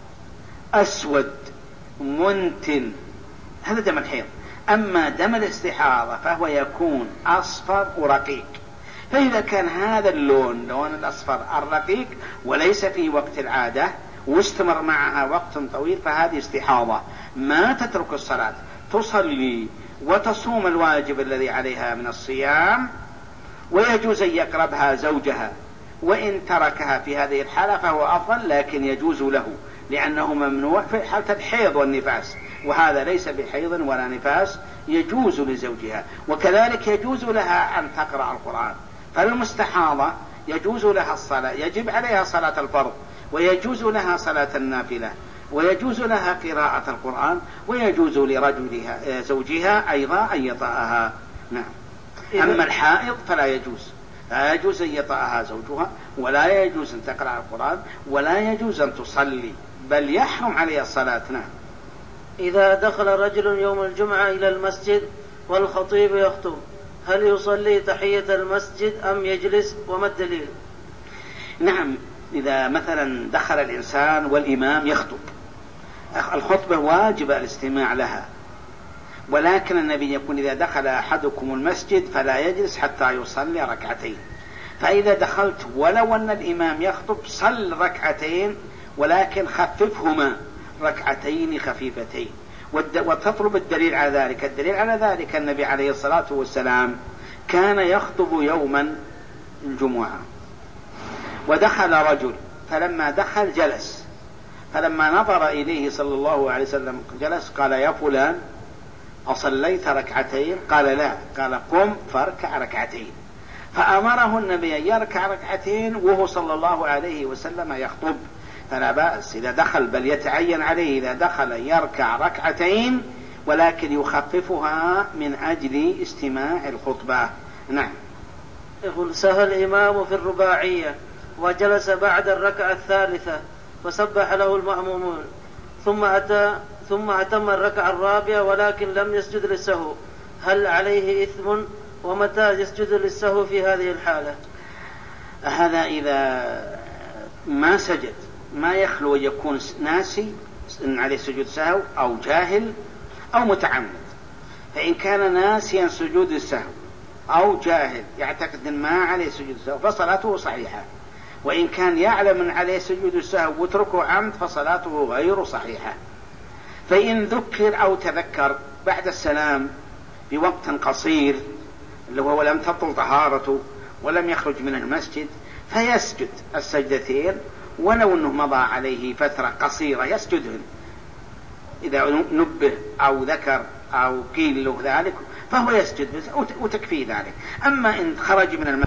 [SPEAKER 2] أسود منتن، هذا دم الحيض. أما دم الاستحاضة فهو يكون أصفر ورقيق. فإذا كان هذا اللون لون الأصفر الرقيق وليس في وقت العادة واستمر معها وقت طويل فهذه استحاضة، ما تترك الصلاة، تصلي وتصوم الواجب الذي عليها من الصيام، ويجوز أن يقربها زوجها، وإن تركها في هذه الحالة فهو أفضل، لكن يجوز له لأنه ممنوع في حالة الحيض والنفاس، وهذا ليس بحيض ولا نفاس، يجوز لزوجها. وكذلك يجوز لها أن تقرأ القرآن. فالمستحاضة يجوز لها الصلاة، يجب عليها صلاة الفرض، ويجوز لها صلاة النافلة، ويجوز لها قراءة القرآن، ويجوز لرجلها زوجها أيضا أن يطأها. نعم. أما الحائض فلا يجوز، لا يجوز أن يطأها زوجها، ولا يجوز أن تقرأ القرآن، ولا يجوز أن تصلي، بل يحرم عليها الصلاة. نعم.
[SPEAKER 1] إذا دخل رجل يوم الجمعة إلى المسجد والخطيب يخطب، هل يصلي تحية المسجد أم يجلس، وما الدليل؟
[SPEAKER 2] نعم، إذا مثلا دخل الإنسان والإمام يخطب، الخطبة واجب الاستماع لها، ولكن النبي يقول إذا دخل أحدكم المسجد فلا يجلس حتى يصلي ركعتين. فإذا دخلت ولو أن الإمام يخطب صل ركعتين، ولكن خففهما ركعتين خفيفتين. وتطلب الدليل على ذلك. الدليل على ذلك النبي عليه الصلاة والسلام كان يخطب يوما الجمعة، ودخل رجل، فلما دخل جلس، فلما نظر إليه صلى الله عليه وسلم جلس، قال يا فلان أصليت ركعتين؟ قال لا. قال قم فاركع ركعتين. فأمره النبي أن يركع ركعتين وهو صلى الله عليه وسلم يخطب. فلا بأس إذا دخل، بل يتعين عليه إذا دخل يركع ركعتين، ولكن يخففها من أجل استماع الخطبة. نعم.
[SPEAKER 1] يقول سهى الإمام في الرباعية وجلس بعد الركعة الثالثة فسبح له المأمومون، ثم أتى ثم أتم الركعة الرابعة ولكن لم يسجد للسهو، هل عليه إثم؟ ومتى يسجد للسهو في هذه الحالة؟
[SPEAKER 2] هذا إذا ما سجد، ما يخلو يكون ناسي عليه سجود سهو، أو جاهل، أو متعمد. فإن كان ناسيا سجود السهو أو جاهل يعتقد ما عليه سجود السهو فصلاته صحيحة، وإن كان يعلم أن عليه سجود السهو وتركه عمد فصلاته غير صحيحة. فإن ذكر أو تذكر بعد السلام بوقت قصير اللي هو لم تبطل طهارته ولم يخرج من المسجد، فيسجد السجدتين ولو أنه مضى عليه فترة قصيرة يسجدهن إذا نبه أو ذكر أو قيل له ذلك، فهو يسجد وتكفيه ذلك. أما إن خرج من المسجد